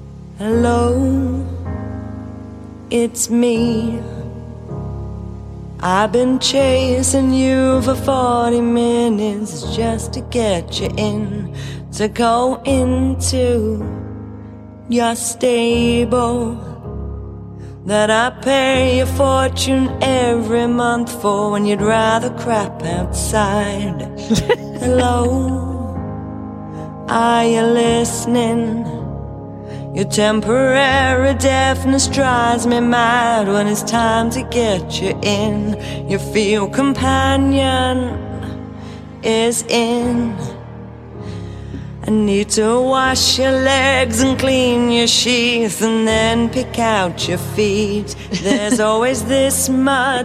Hello, it's me. I've been chasing you for forty minutes just to get you in, to go into your stable that I pay a fortune every month for when you'd rather crap outside. Hello, are you listening? Your temporary deafness drives me mad when it's time to get you in. Your field companion is in. I need to wash your legs and clean your sheath and then pick out your feet. There's always this mud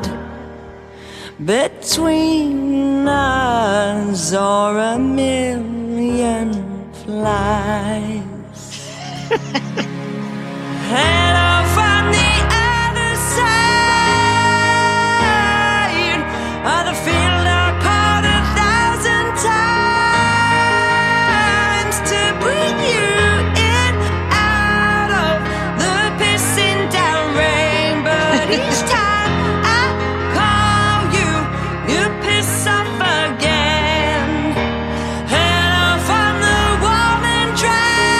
between us, or a million flies. Hello from the other side of the field I've called a thousand times to bring you in out of the pissing down rain. But each time I call you, you piss off again. Hello from the warm and dry.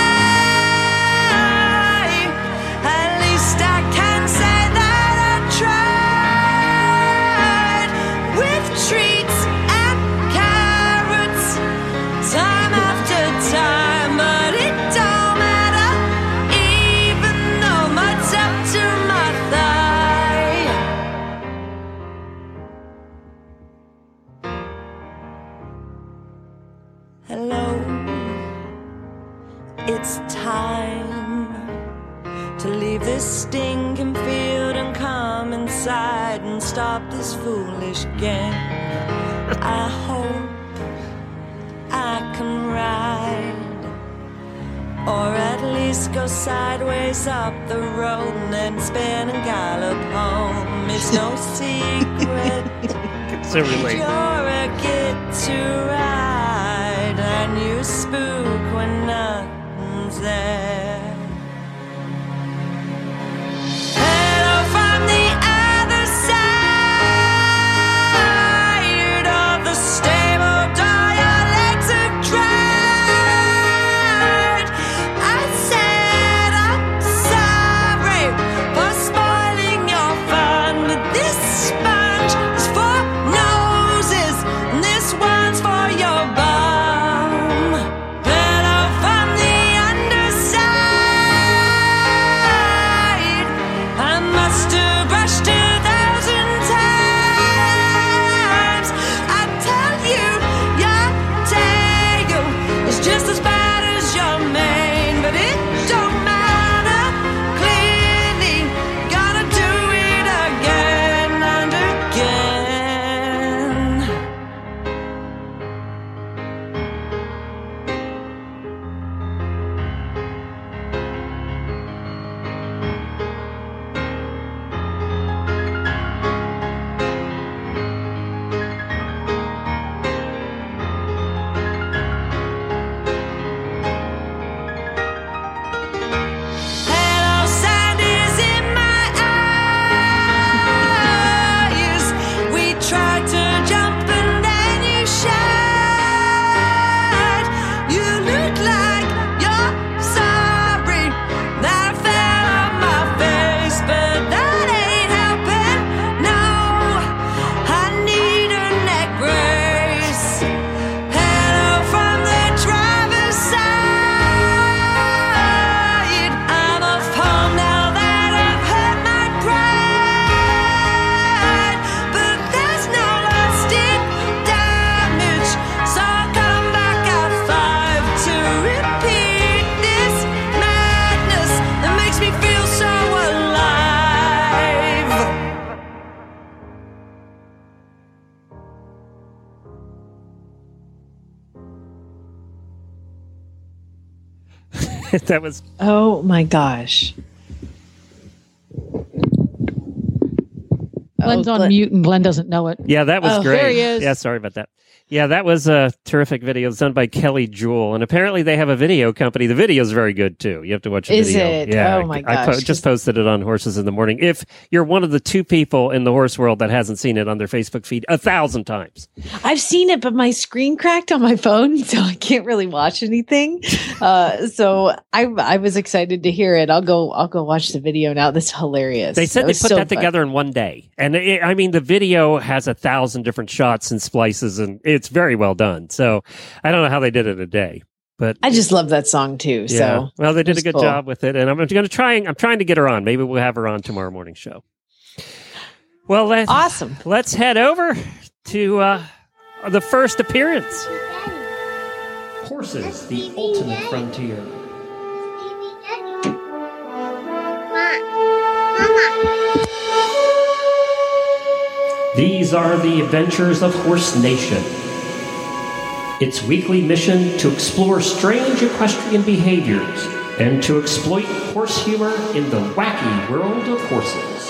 At least I can say that I tried with treats and carrots time after time, but it don't matter even though mud's up to my thigh. Hello, it's time to leave this stinking field and come inside and stop this foolish game. I hope I can ride, or at least go sideways up the road and then spin and gallop home. It's no secret So relate. you're a kid to ride, and you spook when nothing's there. Hello from the other side of the stable door, your legs are dried. I said I'm sorry for spoiling your fun, but this sponge is for noses and this one's for your bum. Hello from the underside. I must have brushed a thousand times. I tell you, your tail is just as bad as your mane, but it don't matter. Clearly, gotta do it again and again. Hello, sand is in my eyes. We tried to jump and then you shied. You look like you're sorry that I fell on my face, but that ain't helping. No, I need a neck brace. Hello from the driver's side. I'm off home now that I've hurt my pride, but there's no lasting damage, so I'll come back at five to repeat this madness that makes me feel so alive. That was Oh my gosh. Glenn's Oh, on Glenn. mute and Glenn doesn't know it. Yeah, that was Oh, great. there he is. Yeah, sorry about that. Yeah, that was a terrific video. It's done by Kelly Jewell, and apparently they have a video company. The video is very good too. You have to watch the Is video. it? Yeah, Oh, my I po- gosh. just posted it on Horses in the Morning. If you're one of the two people in the horse world that hasn't seen it on their Facebook feed a thousand times, I've seen it, but my screen cracked on my phone, so I can't really watch anything. Uh, so I I was excited to hear it. I'll go I'll go watch the video now. That's hilarious. they said That they was put so that fun. together in one day. And it, I mean, the video has a thousand different shots and splices, and it's very well done. So I don't know how they did it in a day, but I just love that song too. yeah. So Well, they did it a was good cool. job with it, and I'm going to try. And I'm trying to get her on. Maybe we'll have her on tomorrow morning show. Well, let's Awesome. let's head over to uh, the first appearance. Horses, the ultimate frontier. These are the adventures of Horse Nation. Its weekly mission to explore strange equestrian behaviors and to exploit horse humor in the wacky world of horses.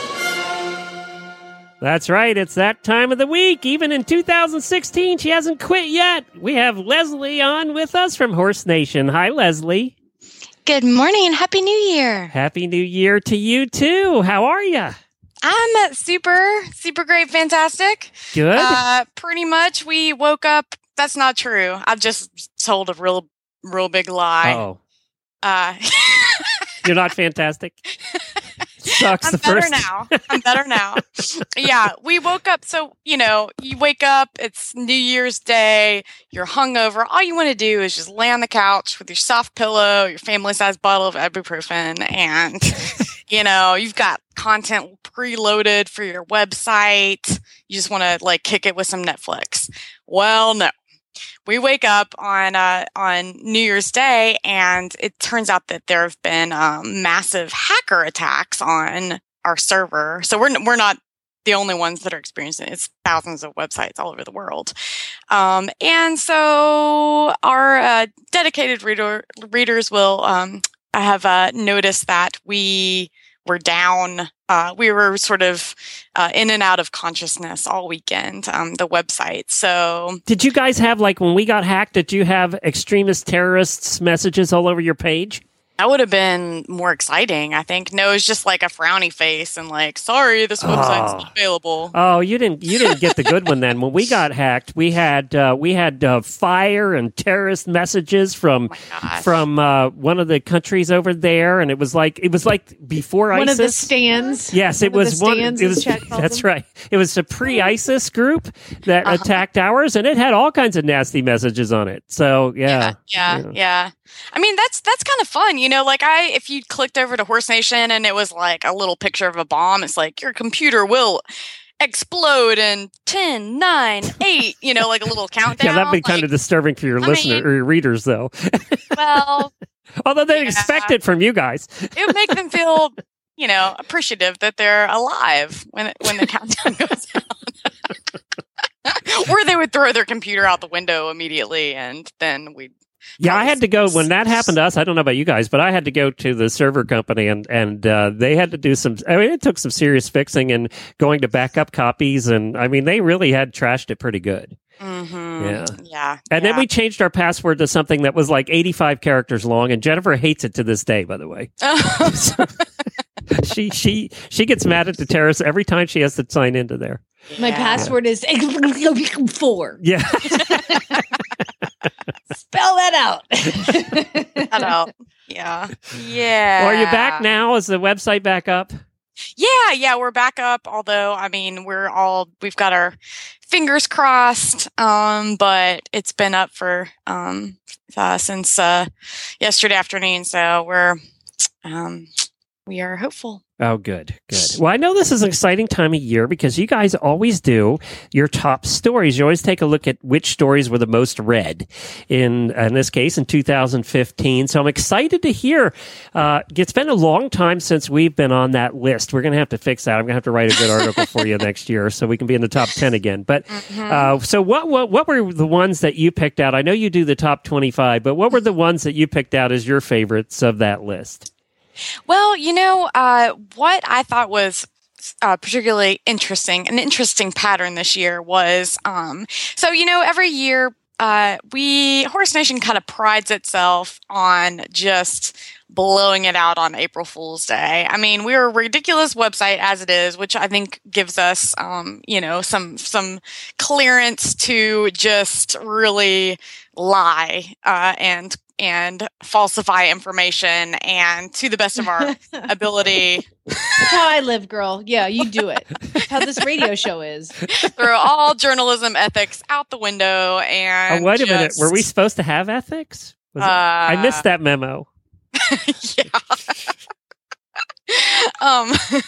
That's right, it's that time of the week. Even in two thousand sixteen, she hasn't quit yet. We have Leslie on with us from Horse Nation. Hi, Leslie. Good morning and Happy New Year. Happy New Year to you, too. How are you? I'm super, super great, fantastic. Good. Uh, pretty much, we woke up. That's not true. I've just told a real, real big lie. Oh, Uh, you're not fantastic? Sucks I'm the better first. now. I'm better now. Yeah, we woke up. So, you know, you wake up, it's New Year's Day, you're hungover. All you want to do is just lay on the couch with your soft pillow, your family sized bottle of ibuprofen, and, you know, you've got content preloaded for your website. You just want to like kick it with some Netflix. Well, no. We wake up on uh, on New Year's Day, and it turns out that there have been um, massive hacker attacks on our server. So we're we're not the only ones that are experiencing it. It's thousands of websites all over the world. Um, and so our uh, dedicated reader readers will um, have uh, noticed that we were down. Uh, we were sort of uh, in and out of consciousness all weekend, um, the website. So Did you guys have, like, when we got hacked, did you have extremist terrorists messages all over your page? that would have been more exciting, I think. No, it's just like a frowny face and like, sorry, this website's Oh. not available. Oh, you didn't you didn't get the good one then. When we got hacked, we had uh, we had uh, fire and terrorist messages from from uh, one of the countries over there, and it was like it was like before One ISIS. of the stands. Yes, it One of was the one. stands, It as was Chad calls that's them. right. It was a pre-ISIS group that Uh-huh. attacked ours, and it had all kinds of nasty messages on it. So yeah, Yeah, yeah. I mean, that's that's kind of fun, you know. Like, I if you clicked over to Horse Nation and it was like a little picture of a bomb, it's like your computer will explode in ten, nine, eight, you know, like a little countdown. yeah, that'd be kind of disturbing for your I listener mean- or your readers, though. Well, Although they yeah. expect it from you guys. it would make them feel, you know, appreciative that they're alive when it, when the countdown goes down. Or they would throw their computer out the window immediately, and then we'd. Yeah, I had to go when that happened to us. I don't know about you guys, but I had to go to the server company, and and uh, they had to do some. I mean, it took some serious fixing and going to backup copies, and I mean, they really had trashed it pretty good. Mm-hmm. Yeah. Yeah. And then we changed our password to something that was like eighty-five characters long, and Jennifer hates it to this day. By the way, she she she gets mad at the terrorists every time she has to sign into there. My password is four. Yeah. Spell that out. that out. Yeah. Yeah. Well, are you back now? Is the website back up? Yeah, yeah, we're back up. Although, I mean, we're all we've got our fingers crossed. Um, but it's been up for um uh, since uh yesterday afternoon, so we're um we are hopeful. Oh, good, good. Well, I know this is an exciting time of year because you guys always do your top stories. You always take a look at which stories were the most read in, in this case, in two thousand fifteen. So I'm excited to hear. Uh, it's been a long time since we've been on that list. We're going to have to fix that. I'm going to have to write a good article for you next year so we can be in the top ten again. But uh, so what, what, what were the ones that you picked out? I know you do the top twenty-five, but what were the ones that you picked out as your favorites of that list? Well, you know, uh, what I thought was uh, particularly interesting, an interesting pattern this year was, um, so, you know, every year, uh, we, Horse Nation kind of prides itself on just blowing it out on April Fool's Day. I mean, we're a ridiculous website as it is, which I think gives us, um, you know, some, some clearance to just really lie, uh, and, and falsify information, and to the best of our ability. That's how I live, girl. Yeah, you do it. That's how this radio show is. Throw all journalism ethics out the window. And oh, wait a just, minute. Were we supposed to have ethics? Was uh, it, I missed that memo. Yeah. um.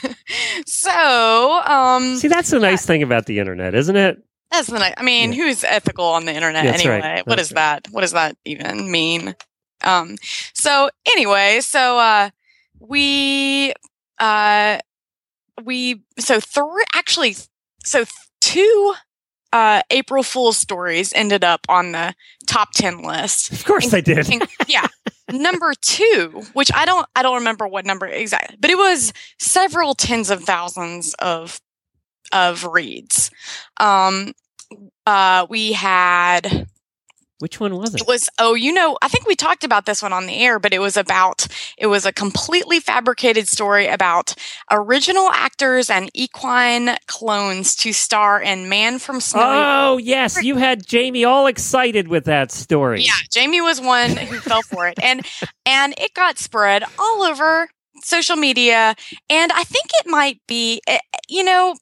So, um. See, that's the nice thing about the internet, isn't it? That's the nice. I mean, Yeah. who's ethical on the internet That's anyway? right. What That's is that? What does that even mean? Um. So anyway, so uh, we uh, we so three actually so two uh April Fool's stories ended up on the top ten list. Of course they did. And- yeah. Number two, which I don't, I don't remember what number exactly, but it was several tens of thousands of, of reads. Um, uh, we had, Which one was it? it was, oh, you know, I think we talked about this one on the air, but it was about, it was a completely fabricated story about original actors and equine clones to star in Man from Snowy. Oh, yes. You had Jamie all excited with that story. Yeah, Jamie was one who fell for it. And and it got spread all over social media. And I think it might be, eh, you know,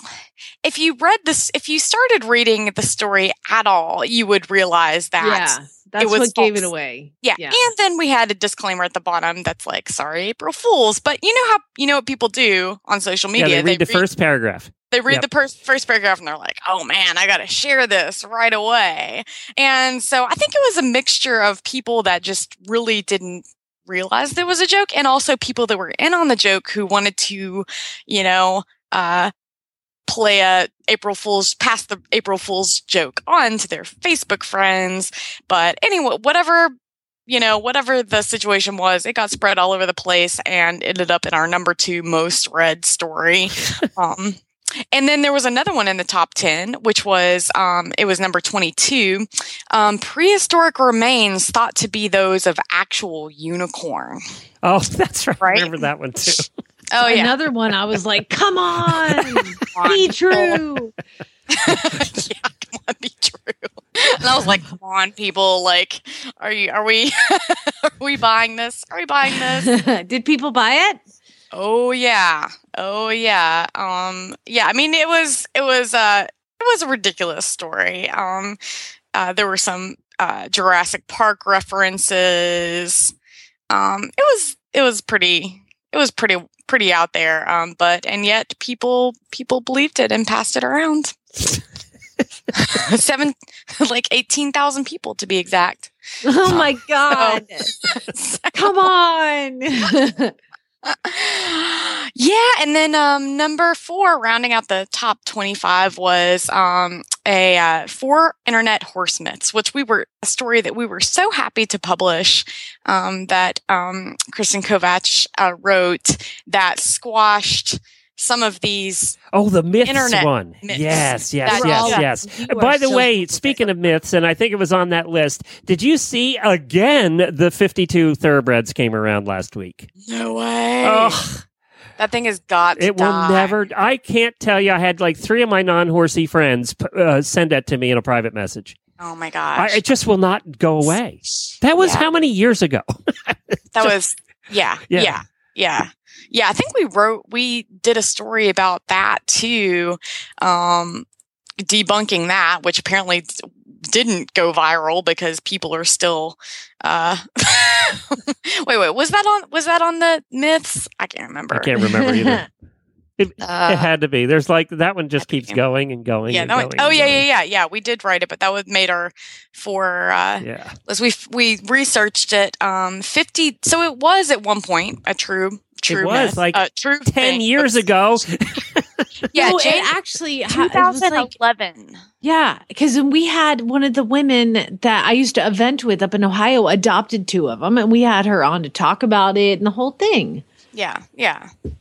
if you read this, if you started reading the story at all, you would realize that Yeah, that's it was what gave it false. away. Yeah. Yeah. And then we had a disclaimer at the bottom that's like, sorry, April Fools. But you know how, you know what people do on social Yeah, media? they read the first paragraph. They read Yep. the per- first paragraph and they're like, oh man, I got to share this right away. And so I think it was a mixture of people that just really didn't realize there was a joke, and also people that were in on the joke who wanted to, you know, uh, play a April Fool's, pass the April Fool's joke on to their Facebook friends. But anyway, whatever, you know, whatever the situation was, it got spread all over the place and ended up in our number two most read story. um, And then there was another one in the top ten, which was, um, it was number twenty-two. Um, prehistoric remains thought to be those of actual unicorn. Oh, that's right. Right? I remember that one too. Oh, yeah. Another one, I was like, come on, be true. Yeah, come on, be true. And I was like, come on, people. Like, are you, are we, are we buying this? Are we buying this? Did people buy it? Oh yeah. Oh yeah. Um yeah, I mean it was it was uh it was a ridiculous story. Um uh there were some uh Jurassic Park references. Um it was it was pretty it was pretty pretty out there. Um but and yet people people believed it and passed it around. Seven like eighteen thousand people to be exact. Oh my god. So- Come on. Yeah, and then um, number four, rounding out the top twenty-five, was um, a uh, four internet horse myths, which we were a story that we were so happy to publish um, that um, Kristen Kovacs uh, wrote that squashed some of these. Oh, the myths internet one. myths. Yes, yes, That- yes, yeah. yes. You are By the so way, stupid. speaking of myths, and I think it was on that list, did you see again the fifty-two thoroughbreds came around last week? No way. Oh, That thing has got to it will die. never. I can't tell you. I had like three of my non-horsey friends uh, send that to me in a private message. Oh my I, gosh. it just will not go away. That was Yeah. how many years ago? That was, yeah, Yeah. yeah, yeah, yeah. I think we wrote, we did a story about that too, um, debunking that, which apparently d- didn't go viral because people are still. Uh, wait, wait, was that on? Was that on the myths? I can't remember. I can't remember either. It, Uh, it had to be. There's like that one just keeps going and going. Yeah, and that going one, oh and yeah, going. yeah, yeah, yeah. We did write it, but that was made our for. Uh, Yeah. as we we researched it, um, fifty. So it was at one point a true. True It was myth, like uh, true ten thing. years ago. Yeah, no, Jane- it actually ha- it was like, twenty eleven. yeah, because we had one of the women that I used to event with up in Ohio adopted two of them, and we had her on to talk about it and the whole thing. Yeah, yeah,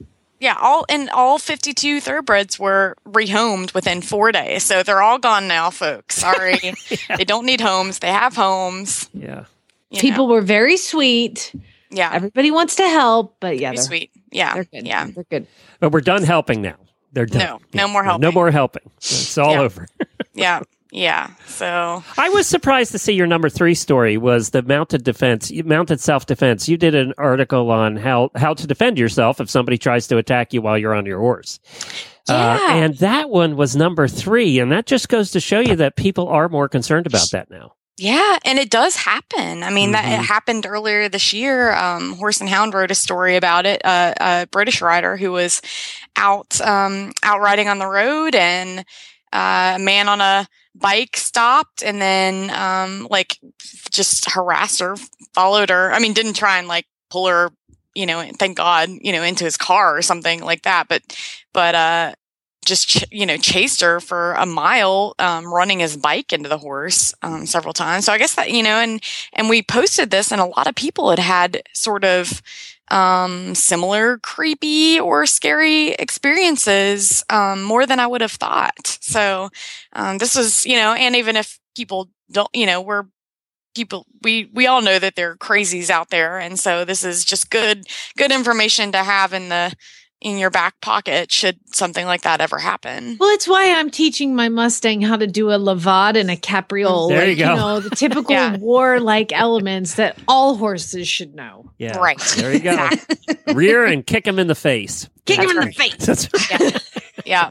Yeah, all and all fifty-two thoroughbreds were rehomed within four days. So they're all gone now, folks. Sorry. yeah. They don't need homes. They have homes. Yeah. You People know. were very sweet. Yeah. Everybody wants to help, but yeah, Very they're sweet. Yeah. They're good. Yeah. They're good. But we're done helping now. They're done. No, no more helping. No more helping. It's all Yeah. over. Yeah. Yeah. So I was surprised to see your number three story was the mounted defense, mounted self-defense. You did an article on how, how to defend yourself if somebody tries to attack you while you're on your horse. Yeah. Uh, and that one was number three. And that just goes to show you that people are more concerned about that now. Yeah, and it does happen. I mean, Mhm. that it happened earlier this year. Um, Horse and Hound wrote a story about it. Uh, a British rider who was out um, out riding on the road, and uh, a man on a bike stopped, and then um, like just harassed her, followed her. I mean, didn't try and like pull her, you know, thank God, you know, into his car or something like that. But but uh, just ch- you know chased her for a mile, um, running his bike into the horse um, several times. So I guess that you know, and and we posted this, and a lot of people had had sort of um, similar creepy or scary experiences, um, more than I would have thought. So um, this was you know, and even if people don't, you know, we're people we we all know that there are crazies out there, and so this is just good good information to have in the in your back pocket should something like that ever happen. Well, it's why I'm teaching my Mustang how to do a levade and a capriole. There like, you go. know, the typical Yeah. war-like elements that all horses should know. Yeah. Right. There you go. Rear and kick him in the face. Kick him in the right. face. That's Yeah. yeah.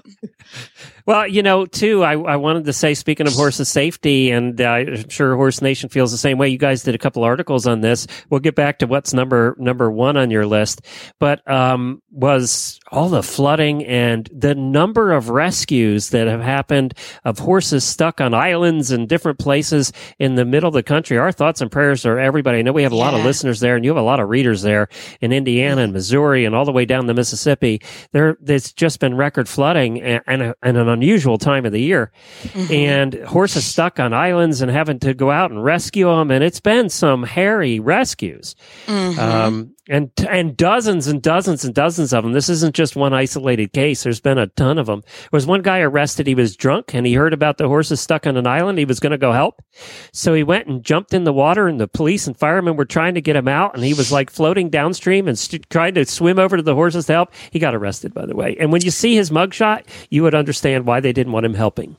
Well, you know, too, I, I wanted to say, speaking of horses' safety, and uh, I'm sure Horse Nation feels the same way. You guys did a couple articles on this. We'll get back to what's number number one on your list, but um, was all the flooding and the number of rescues that have happened of horses stuck on islands and different places in the middle of the country. Our thoughts and prayers are everybody. I know we have a lot of Yeah. listeners there, and you have a lot of readers there in Indiana and Missouri and all the way down the Mississippi. There, there's just been record flooding and, and, a, and an unusual time of the year. Mm-hmm. And horses stuck on islands and having to go out and rescue them. And it's been some hairy rescues. Mhm. Um, and and dozens and dozens and dozens of them. This isn't just one isolated case. There's been a ton of them. There was one guy arrested. He was drunk and he heard about the horses stuck on an island. He was going to go help. So he went and jumped in the water, and the police and firemen were trying to get him out. And he was like floating downstream and st- trying to swim over to the horses to help. He got arrested, by the way. And when you see his mugshot, you would understand why they didn't want him helping.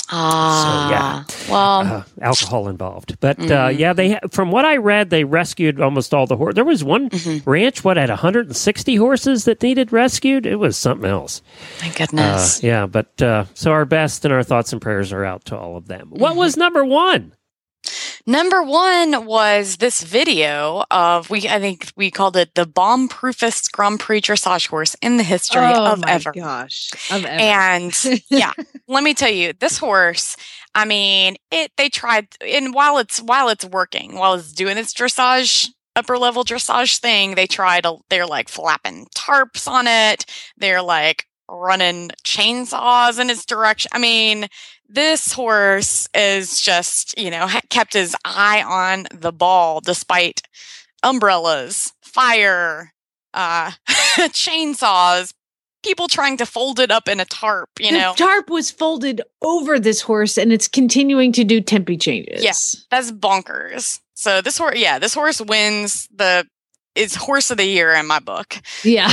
Ah, well, Uh, alcohol involved. But uh, Mhm. yeah, they from what I read, they rescued almost all the horses. There was one Mm-hmm. ranch, what, had one hundred sixty horses that needed rescued? It was something else. my Uh, goodness. yeah, but uh, so our best and our thoughts and prayers are out to all of them. What Mm-hmm. was number one? Number one was this video of we. I think we called it the bomb-proofest Grand Prix dressage horse in the history oh of my ever. gosh. Of ever. And yeah, let me tell you, this horse, I mean, it they tried and while it's while it's working, while it's doing its dressage, upper level dressage thing, they tried a, they're like flapping tarps on it. They're like running chainsaws in its direction. I mean, this horse is just, you know, ha- kept his eye on the ball despite umbrellas, fire, uh chainsaws, people trying to fold it up in a tarp, you the know. tarp was folded over this horse and it's continuing to do tempi changes. Yes, that's bonkers. So this horse, yeah, this horse wins the is horse of the year in my book. Yeah.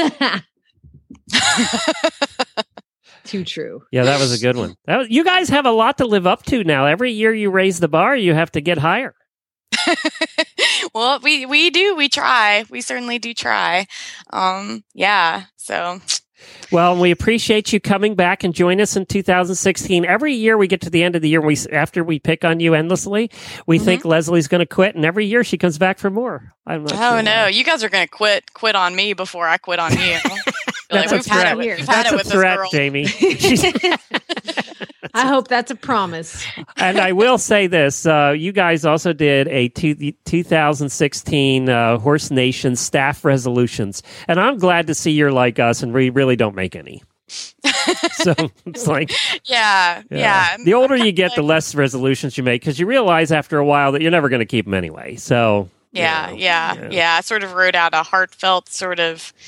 Too true. Yeah, that was a good one. That was, you guys have a lot to live up to now. Every year you raise the bar, you have to get higher. Well, we we do, we try, we certainly do try. Um, yeah, so Well, we appreciate you coming back and join us in two thousand sixteen. Every year we get to the end of the year, we after we pick on you endlessly, we Mm-hmm. think Leslie's going to quit, and every year she comes back for more. I'm not oh sure no, why. you guys are gonna quit quit on me before I quit on you. That's Like, a we've had threat. it, with- we've had That's it a with threat, this girl. Jamie. She's- I hope that's a promise. and I will say this: uh, you guys also did a two, two thousand sixteen uh, Horse Nation staff resolutions, and I'm glad to see you're like us, and we really don't make any. So it's like, Yeah, yeah. the older you get, the less resolutions you make, because you realize after a while that you're never going to keep them anyway. So Yeah, you know, yeah, yeah, I sort of wrote out a heartfelt sort of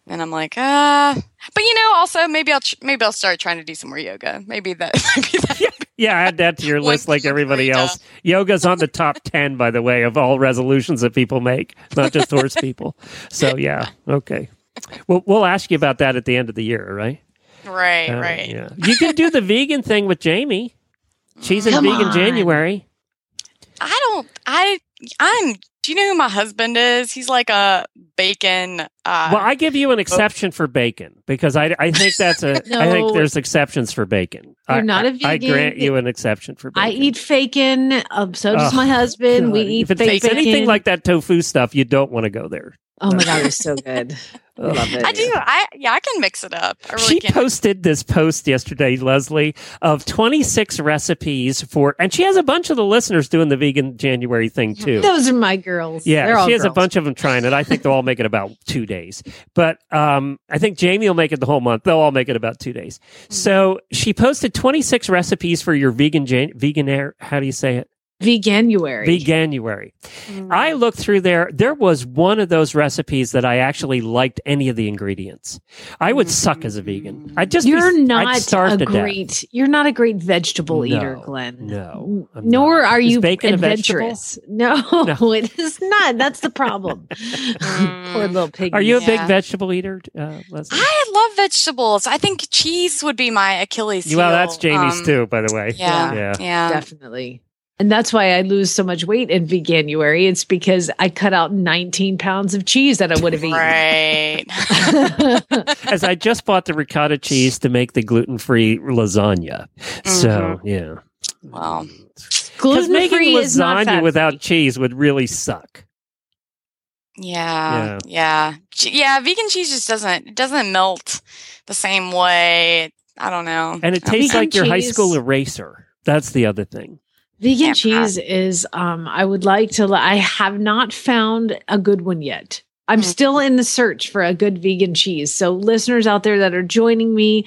And I'm like, ah. But you know, also maybe I'll tr- maybe I'll start trying to do some more yoga. Maybe that. Maybe that Yeah, add that to your list like everybody else. Yoga's on the top ten, by the way, of all resolutions that people make, not just horse people. So, yeah, okay. Well, we'll ask you about that at the end of the year, right? Right, Uh, right. Yeah. You can do the vegan thing with Jamie. She's in Come Vegan on. January. I don't. I. I'm. Do you know who my husband is? He's like a bacon. Uh, Well, I give you an exception for bacon because I, I think that's a. I think No. there's exceptions for bacon. You're I, not a I- I vegan. grant you an exception for bacon. I eat bacon. Um, so does Oh, my husband. We God. eat if it fake tastes bacon. anything like that tofu stuff, you don't want to go there. Oh my god, it's so good. I love it. I do. I yeah. I can mix it up. I really She can. posted this post yesterday, Leslie, of twenty-six recipes for, and she has a bunch of the listeners doing the Vegan January thing too. Those are my girls. They're Yeah, all she has a girls. bunch of them trying it. I think they'll all make it about two days. But um, I think Jamie will make it the whole month. They'll all make it about two days. So she posted twenty-six recipes for your vegan, Jan- vegan air. How do you say it? Veganuary. Veganuary. I looked through there. There was one of those recipes that I actually liked any of the ingredients. I would suck as a vegan. I'd just You're be, not I'd starve a to death. great. You're not a great vegetable eater, No, Glenn. No, I'm Nor not. are Is you bacon a vegetable? adventurous. No, it is not. That's the problem. Poor little pig. Are you a big Yeah. vegetable eater, uh, Leslie? I love vegetables. I think cheese would be my Achilles heel. Well, that's Jamie's Um, too, by the way. Yeah, yeah. yeah. Definitely. And that's why I lose so much weight in Veganuary. It's because I cut out nineteen pounds of cheese that I would have eaten. Right. As I just bought the ricotta cheese to make the gluten-free lasagna. So, yeah. Wow. Because Gluten making free is not lasagna fat without cheese would really suck. Yeah, yeah, yeah, yeah. Vegan cheese just doesn't it doesn't melt the same way. I don't know. And it I- tastes Vegan like your high cheese- school eraser. That's the other thing. Vegan Yeah. cheese is, um, I would like to, I have not found a good one yet. I'm Mm. still in the search for a good vegan cheese. So, listeners out there that are joining me,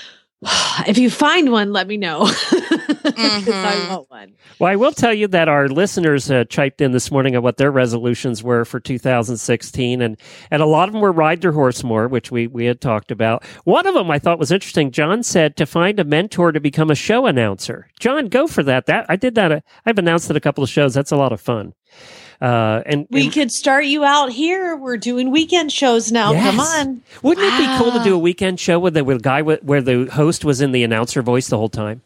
if you find one, let me know. 'Cause I Mhm. want one. Well, I will tell you that our listeners uh, chiped in this morning on what their resolutions were for two thousand sixteen, and and a lot of them were ride their horse more, which we we had talked about. One of them I thought was interesting. John said to find a mentor to become a show announcer. John, go for that. That I did that. Uh, I've announced at a couple of shows. That's a lot of fun. Uh, and We and could start you out here. We're doing weekend shows now. Yes. Come on. wouldn't it be cool to Wow. do a weekend show with the with a guy with, where the host was in the announcer voice the whole time?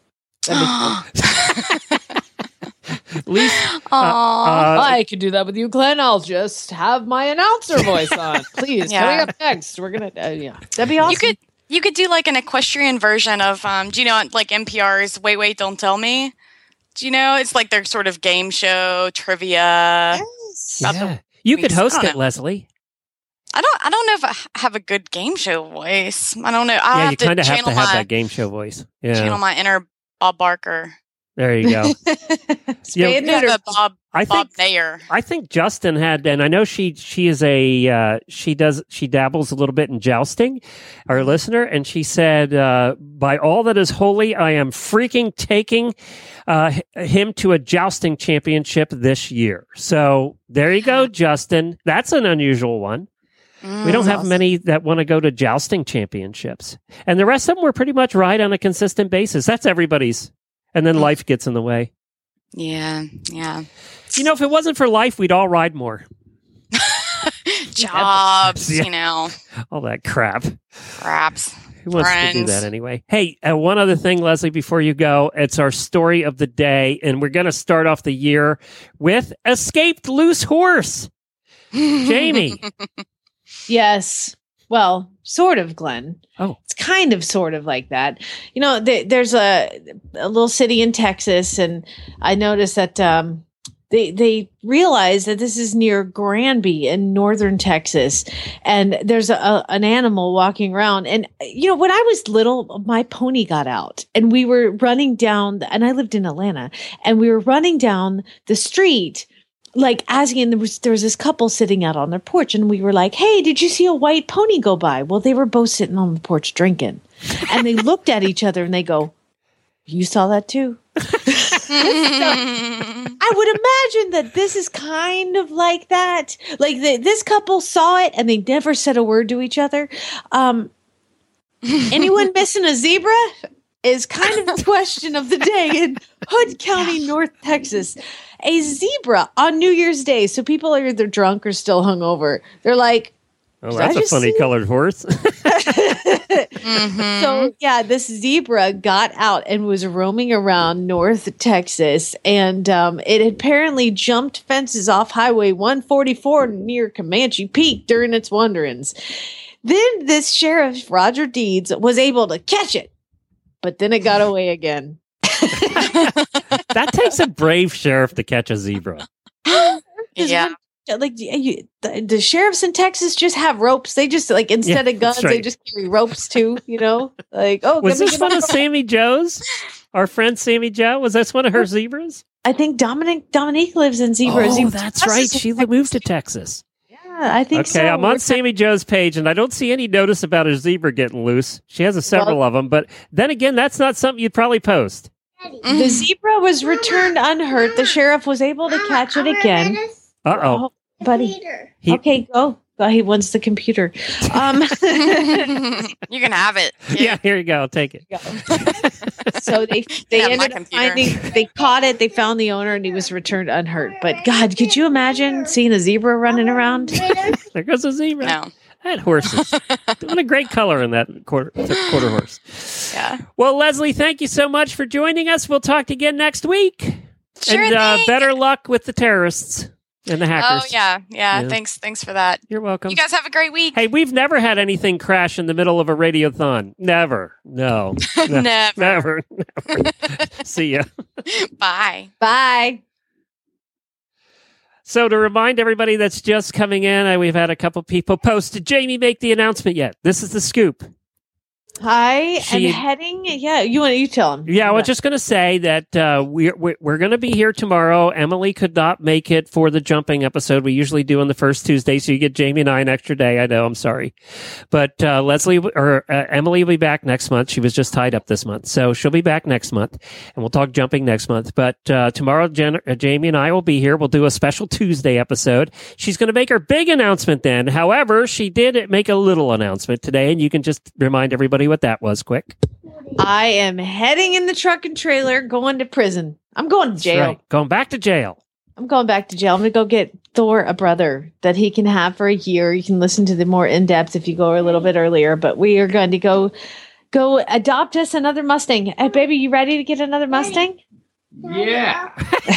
At least uh, Aw. uh, I could do that with you, Glenn. I'll just have my announcer voice on. Please, Yeah. coming up next, we're gonna. Uh, yeah, that'd be awesome. You could you could do like an equestrian version of um. Do you know like N P R's Wait Wait Don't Tell Me? Do you know it's like their sort of game show trivia? about the yeah. You could weeks. I host don't it, know. Leslie. I don't I don't know if I h- have a good game show voice. I don't know. I Yeah, have you to kind of have channel to have my that game show voice. Yeah, channel my inner Bob Barker. there you go. Spay Yeah, and You have neuter. a Bob I Bob think Nayer. I think Justin had, and I know she she is a uh, she does she dabbles a little bit in jousting, our Mm-hmm. listener, and she said, uh, "By all that is holy, I am freaking taking uh, h- him to a jousting championship this year." So there you go, Justin. That's an unusual one. We don't have many that want to go to jousting championships, and the rest of them were pretty much ride on a consistent basis. That's everybody's, and then life gets in the way. Yeah, yeah. You know, if it wasn't for life, we'd all ride more. Jobs, Yeah. you know, All that crap. perhaps. Who wants to do Friends. that anyway? Hey, uh, one other thing, Leslie, before you go, it's our story of the day, and we're going to start off the year with Escaped Loose Horse. Jamie. Yes. Well, sort of, Glenn. Oh. It's kind of sort of like that. You know, th- there's a a little city in Texas, and I noticed that um, they they realize that this is near Granby in northern Texas, and there's a, a an animal walking around. And you know, when I was little, my pony got out, and we were running down. And I lived in Atlanta, and we were running down the street. Like asking, there was there was this couple sitting out on their porch, and we were like, "Hey, did you see a white pony go by?" Well, they were both sitting on the porch drinking, and they looked at each other and they go, "You saw that too?" So, I I would imagine that this is kind of like that. Like the, this couple saw it and they never said a word to each other. Um, anyone missing a zebra is kind of the question of the day in Hood County, North Texas. A zebra on New Year's Day. So people are either drunk or still hungover. They're like, oh, that's a funny colored horse. mm-hmm. So, yeah, this zebra got out and was roaming around North Texas. And um, it apparently jumped fences off Highway one forty-four near Comanche Peak during its wanderings. Then this sheriff, Roger Deeds, was able to catch it. But then it got away again. That takes a brave sheriff to catch a zebra. Yeah. When, like you, the, the sheriffs in Texas just have ropes. They just like instead Yeah, of guns, that's right. they just carry ropes too. You know, like oh, Was let me this get one my of rope. Sammy Joe's? Our friend Sammy Joe? Was this one of her zebras? I think Dominic Dominique lives in Zebra. Oh, Zebra that's Texas right. is She like- moved to Texas. Yeah, I think Okay, so. I'm We're on Sammy Joe's page, and I don't see any notice about her zebra getting loose. She has a several Well- of them, but then again, that's not something you'd probably post. The zebra was returned unhurt. The sheriff was able to catch it again. Uh oh. Buddy. He- Okay, go. Go. He wants the computer. Um, You can have it. Yeah, here you go. I'll take it. so they they Yeah, my ended up computer. finding they caught it. They found the owner, and he was returned unhurt. But God, could you imagine seeing a zebra running around? There goes a zebra. No. That horse is doing a great color in that quarter, quarter horse. Yeah. Well, Leslie, thank you so much for joining us. We'll talk again next week. Sure and uh, thing. better luck with the terrorists and the hackers. Oh yeah, yeah, Yeah. Thanks, thanks for that. You're welcome. You guys have a great week. Hey, we've never had anything crash in the middle of a radiothon. Never. No. No. Never. Never. Never. See ya. Bye. Bye. So to remind everybody that's just coming in, I, we've had a couple people post, did Jamie make the announcement yet? This is the scoop. I She- am heading. Yeah, you want you tell him. Yeah, I was just going to say that uh, we're we're, we're going to be here tomorrow. Emily could not make it for the jumping episode. We usually do on the first Tuesday, so you get Jamie and I an extra day. I know, I'm sorry, but uh, Leslie or uh, Emily will be back next month. She was just tied up this month, so she'll be back next month, and we'll talk jumping next month. But uh, tomorrow, Jen, uh, Jamie and I will be here. We'll do a special Tuesday episode. She's going to make her big announcement then. However, she did make a little announcement today, and you can just remind everybody what that was quick. I am heading in the truck and trailer, going to prison. I'm going to jail. Right. Going back to jail. I'm going back to jail. I'm going to go get Thor a brother that he can have for a year. You can listen to the more in depth if you go a little bit earlier. But we are going to go go adopt us another Mustang. Hey, baby, you ready to get another Mustang? Yeah.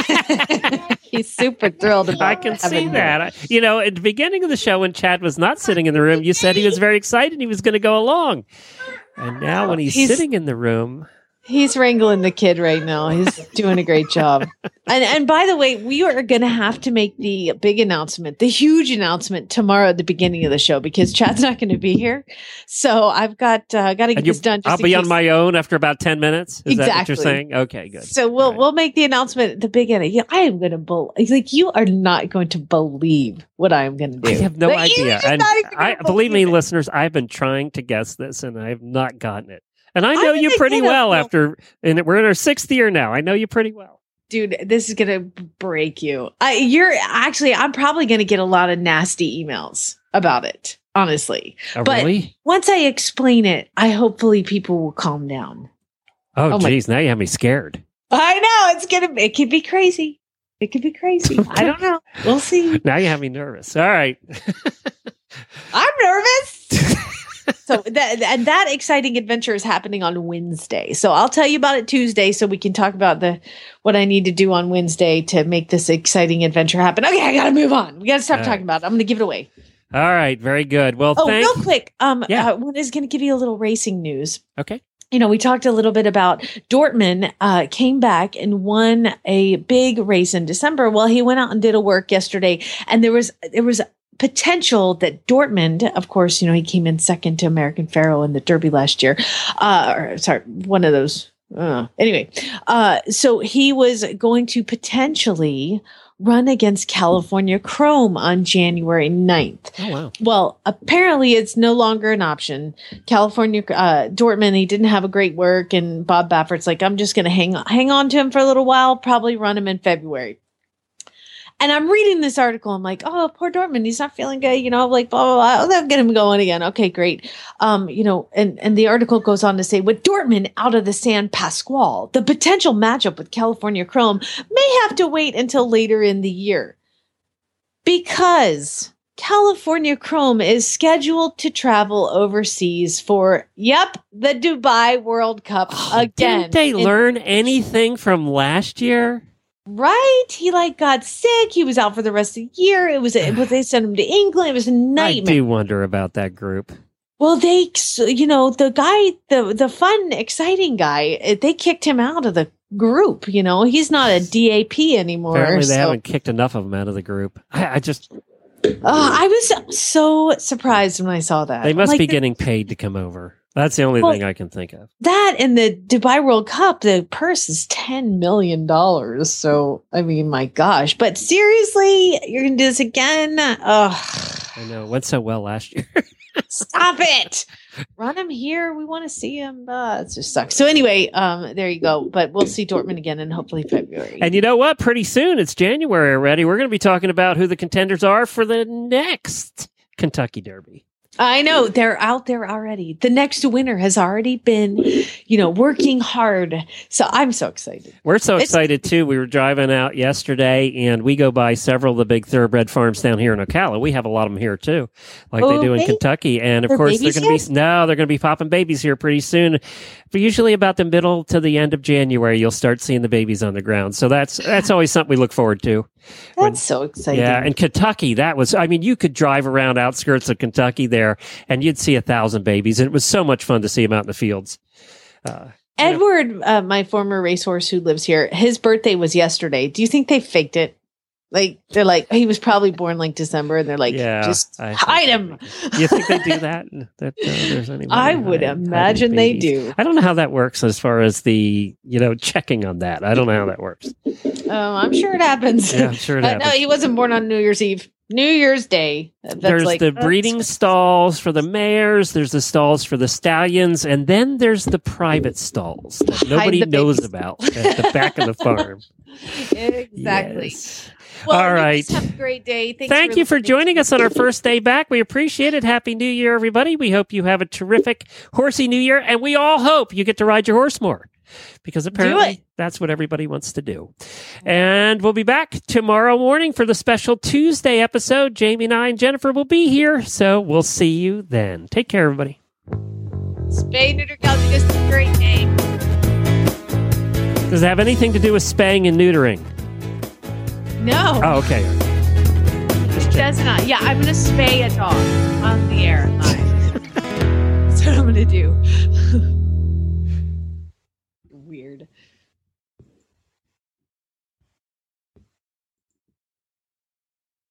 He's super thrilled about I can see having that. I, you know, at the beginning of the show when Chad was not sitting in the room, you said he was very excited he was going to go along. And now when he's, He's- sitting in the room, He's wrangling the kid right now. He's doing a great job. And and by the way, we are going to have to make the big announcement, the huge announcement tomorrow at the beginning of the show because Chad's not going to be here. So I've got uh, got to get and you, this done. Just I'll in be case. on my own after about ten minutes. Is that what you're Exactly. saying? Okay, good. So we'll we'll make the announcement at the beginning. Yeah, I am going to believe. Like you are not going to believe what I am going to do. I have no Like, you're idea. just And not even I gonna believe me, believe it. listeners, I've been trying to guess this and I have not gotten it. And I I'm know you gonna pretty get a- well after, and we're in our sixth year now. I know you pretty well. Dude, this is gonna break you. I, you're actually, I'm probably gonna get a lot of nasty emails about it, honestly. Oh, but really? once I explain it, I hopefully people will calm down. Oh, Oh my- geez. Now you have me scared. I know it's gonna. It could be crazy. It could be crazy. I don't know. We'll see. Now you have me nervous. All right. I'm nervous. So that and that exciting adventure is happening on Wednesday. So I'll tell you about it Tuesday, so we can talk about the what I need to do on Wednesday to make this exciting adventure happen. Okay, I gotta move on. We gotta stop All talking about it. I'm gonna give it away. All right. Very good. Well, Oh, thank real quick. Um, Yeah. uh, one is going to give you a little racing news. Okay. You know, we talked a little bit about Dortmund uh, came back and won a big race in December. Well, he went out and did a work yesterday, and there was there was potential that Dortmund, of course, you know, he came in second to American Pharoah in the Derby last year. Uh, or sorry, one of those. Uh, anyway, uh, so he was going to potentially run against California Chrome on January ninth. Oh, wow. Well, apparently it's no longer an option. California, uh, Dortmund, he didn't have a great work, and Bob Baffert's like, I'm just going to hang hang on to him for a little while, probably run him in February. And I'm reading this article. I'm like, oh, poor Dortmund. He's not feeling good. You know, like, blah, blah, blah. Oh, they'll get him going again. Okay, great. Um, you know, and, and the article goes on to say, with Dortmund out of the San Pasquale, the potential matchup with California Chrome may have to wait until later in the year. Because California Chrome is scheduled to travel overseas for, yep, the Dubai World Cup Oh, again. Didn't they In- learn anything from last year? Right? He like got sick. He was out for the rest of the year. It was, it was they sent him to England. It was a I nightmare. do wonder about that group. Well, they, you know, the guy, the the fun, exciting guy, eh, they kicked him out of the group. You know, he's not a D A P anymore. Apparently, they so- haven't kicked enough of them out of the group. I, I just Oh, I was so surprised when I saw that. they must Like, be the- getting paid to come over. That's the only Well, thing I can think of. that and the Dubai World Cup. The purse is ten million dollars. So, I mean, my gosh! But seriously, you're gonna do this again? Ugh. I know it went so well last year. Stop it. Run him here. We want to see him. Uh, it just sucks. So anyway, um, there you go. But we'll see Dortmund again in hopefully February. And you know what? Pretty soon, it's January already. We're going to be talking about who the contenders are for the next Kentucky Derby. I know they're out there already. The next winner has already been, you know, working hard. So I'm so excited. We're so It's- excited, too. We were driving out yesterday, and we go by several of the big thoroughbred farms down here in Ocala. We have a lot of them here, too, like Oh, they do in baby? Kentucky. And, of They're course, they're babies going to be, yet? no, they're going to be popping babies here pretty soon. But usually about the middle to the end of January, you'll start seeing the babies on the ground. So that's that's always something we look forward to. That's When- so exciting. Yeah, and Kentucky, that was, I mean, you could drive around outskirts of Kentucky there, and you'd see a thousand babies, and it was so much fun to see them out in the fields. Uh, Edward, uh, my former racehorse who lives here, his birthday was yesterday. Do you think they faked it? Like, they're like, he was probably born like December, and they're like, yeah, just I think hide they him. do. You think they do that? That uh, there's anybody I would hiding- imagine hiding they babies? do. I don't know how that works as far as the, you know, checking on that. I don't know how that works. Um, I'm sure it happens. Yeah, I'm sure it Uh, happens. no, he wasn't born on New Year's Eve. New Year's Day. That's There's like, the that's- breeding stalls for the mares. There's the stalls for the stallions, and then there's the private stalls that nobody the knows babies. about at the back of the farm. Exactly. Yes. Well, All you right. guys have a great day. Thanks Thank you for listening to joining me. us on our first day back. We appreciate it. Happy New Year, everybody. We hope you have a terrific horsey New Year, and we all hope you get to ride your horse more, because apparently it. that's what everybody wants to do. And we'll be back tomorrow morning for the special Tuesday episode. Jamie and I and Jennifer will be here, so we'll see you then. Take care, everybody. Spay, neuter, Kelsey, this is a great name. Does it have anything to do with spaying and neutering? No, Oh, okay. it does not. Yeah, I'm going to spay a dog on the air live. That's what I'm going to do.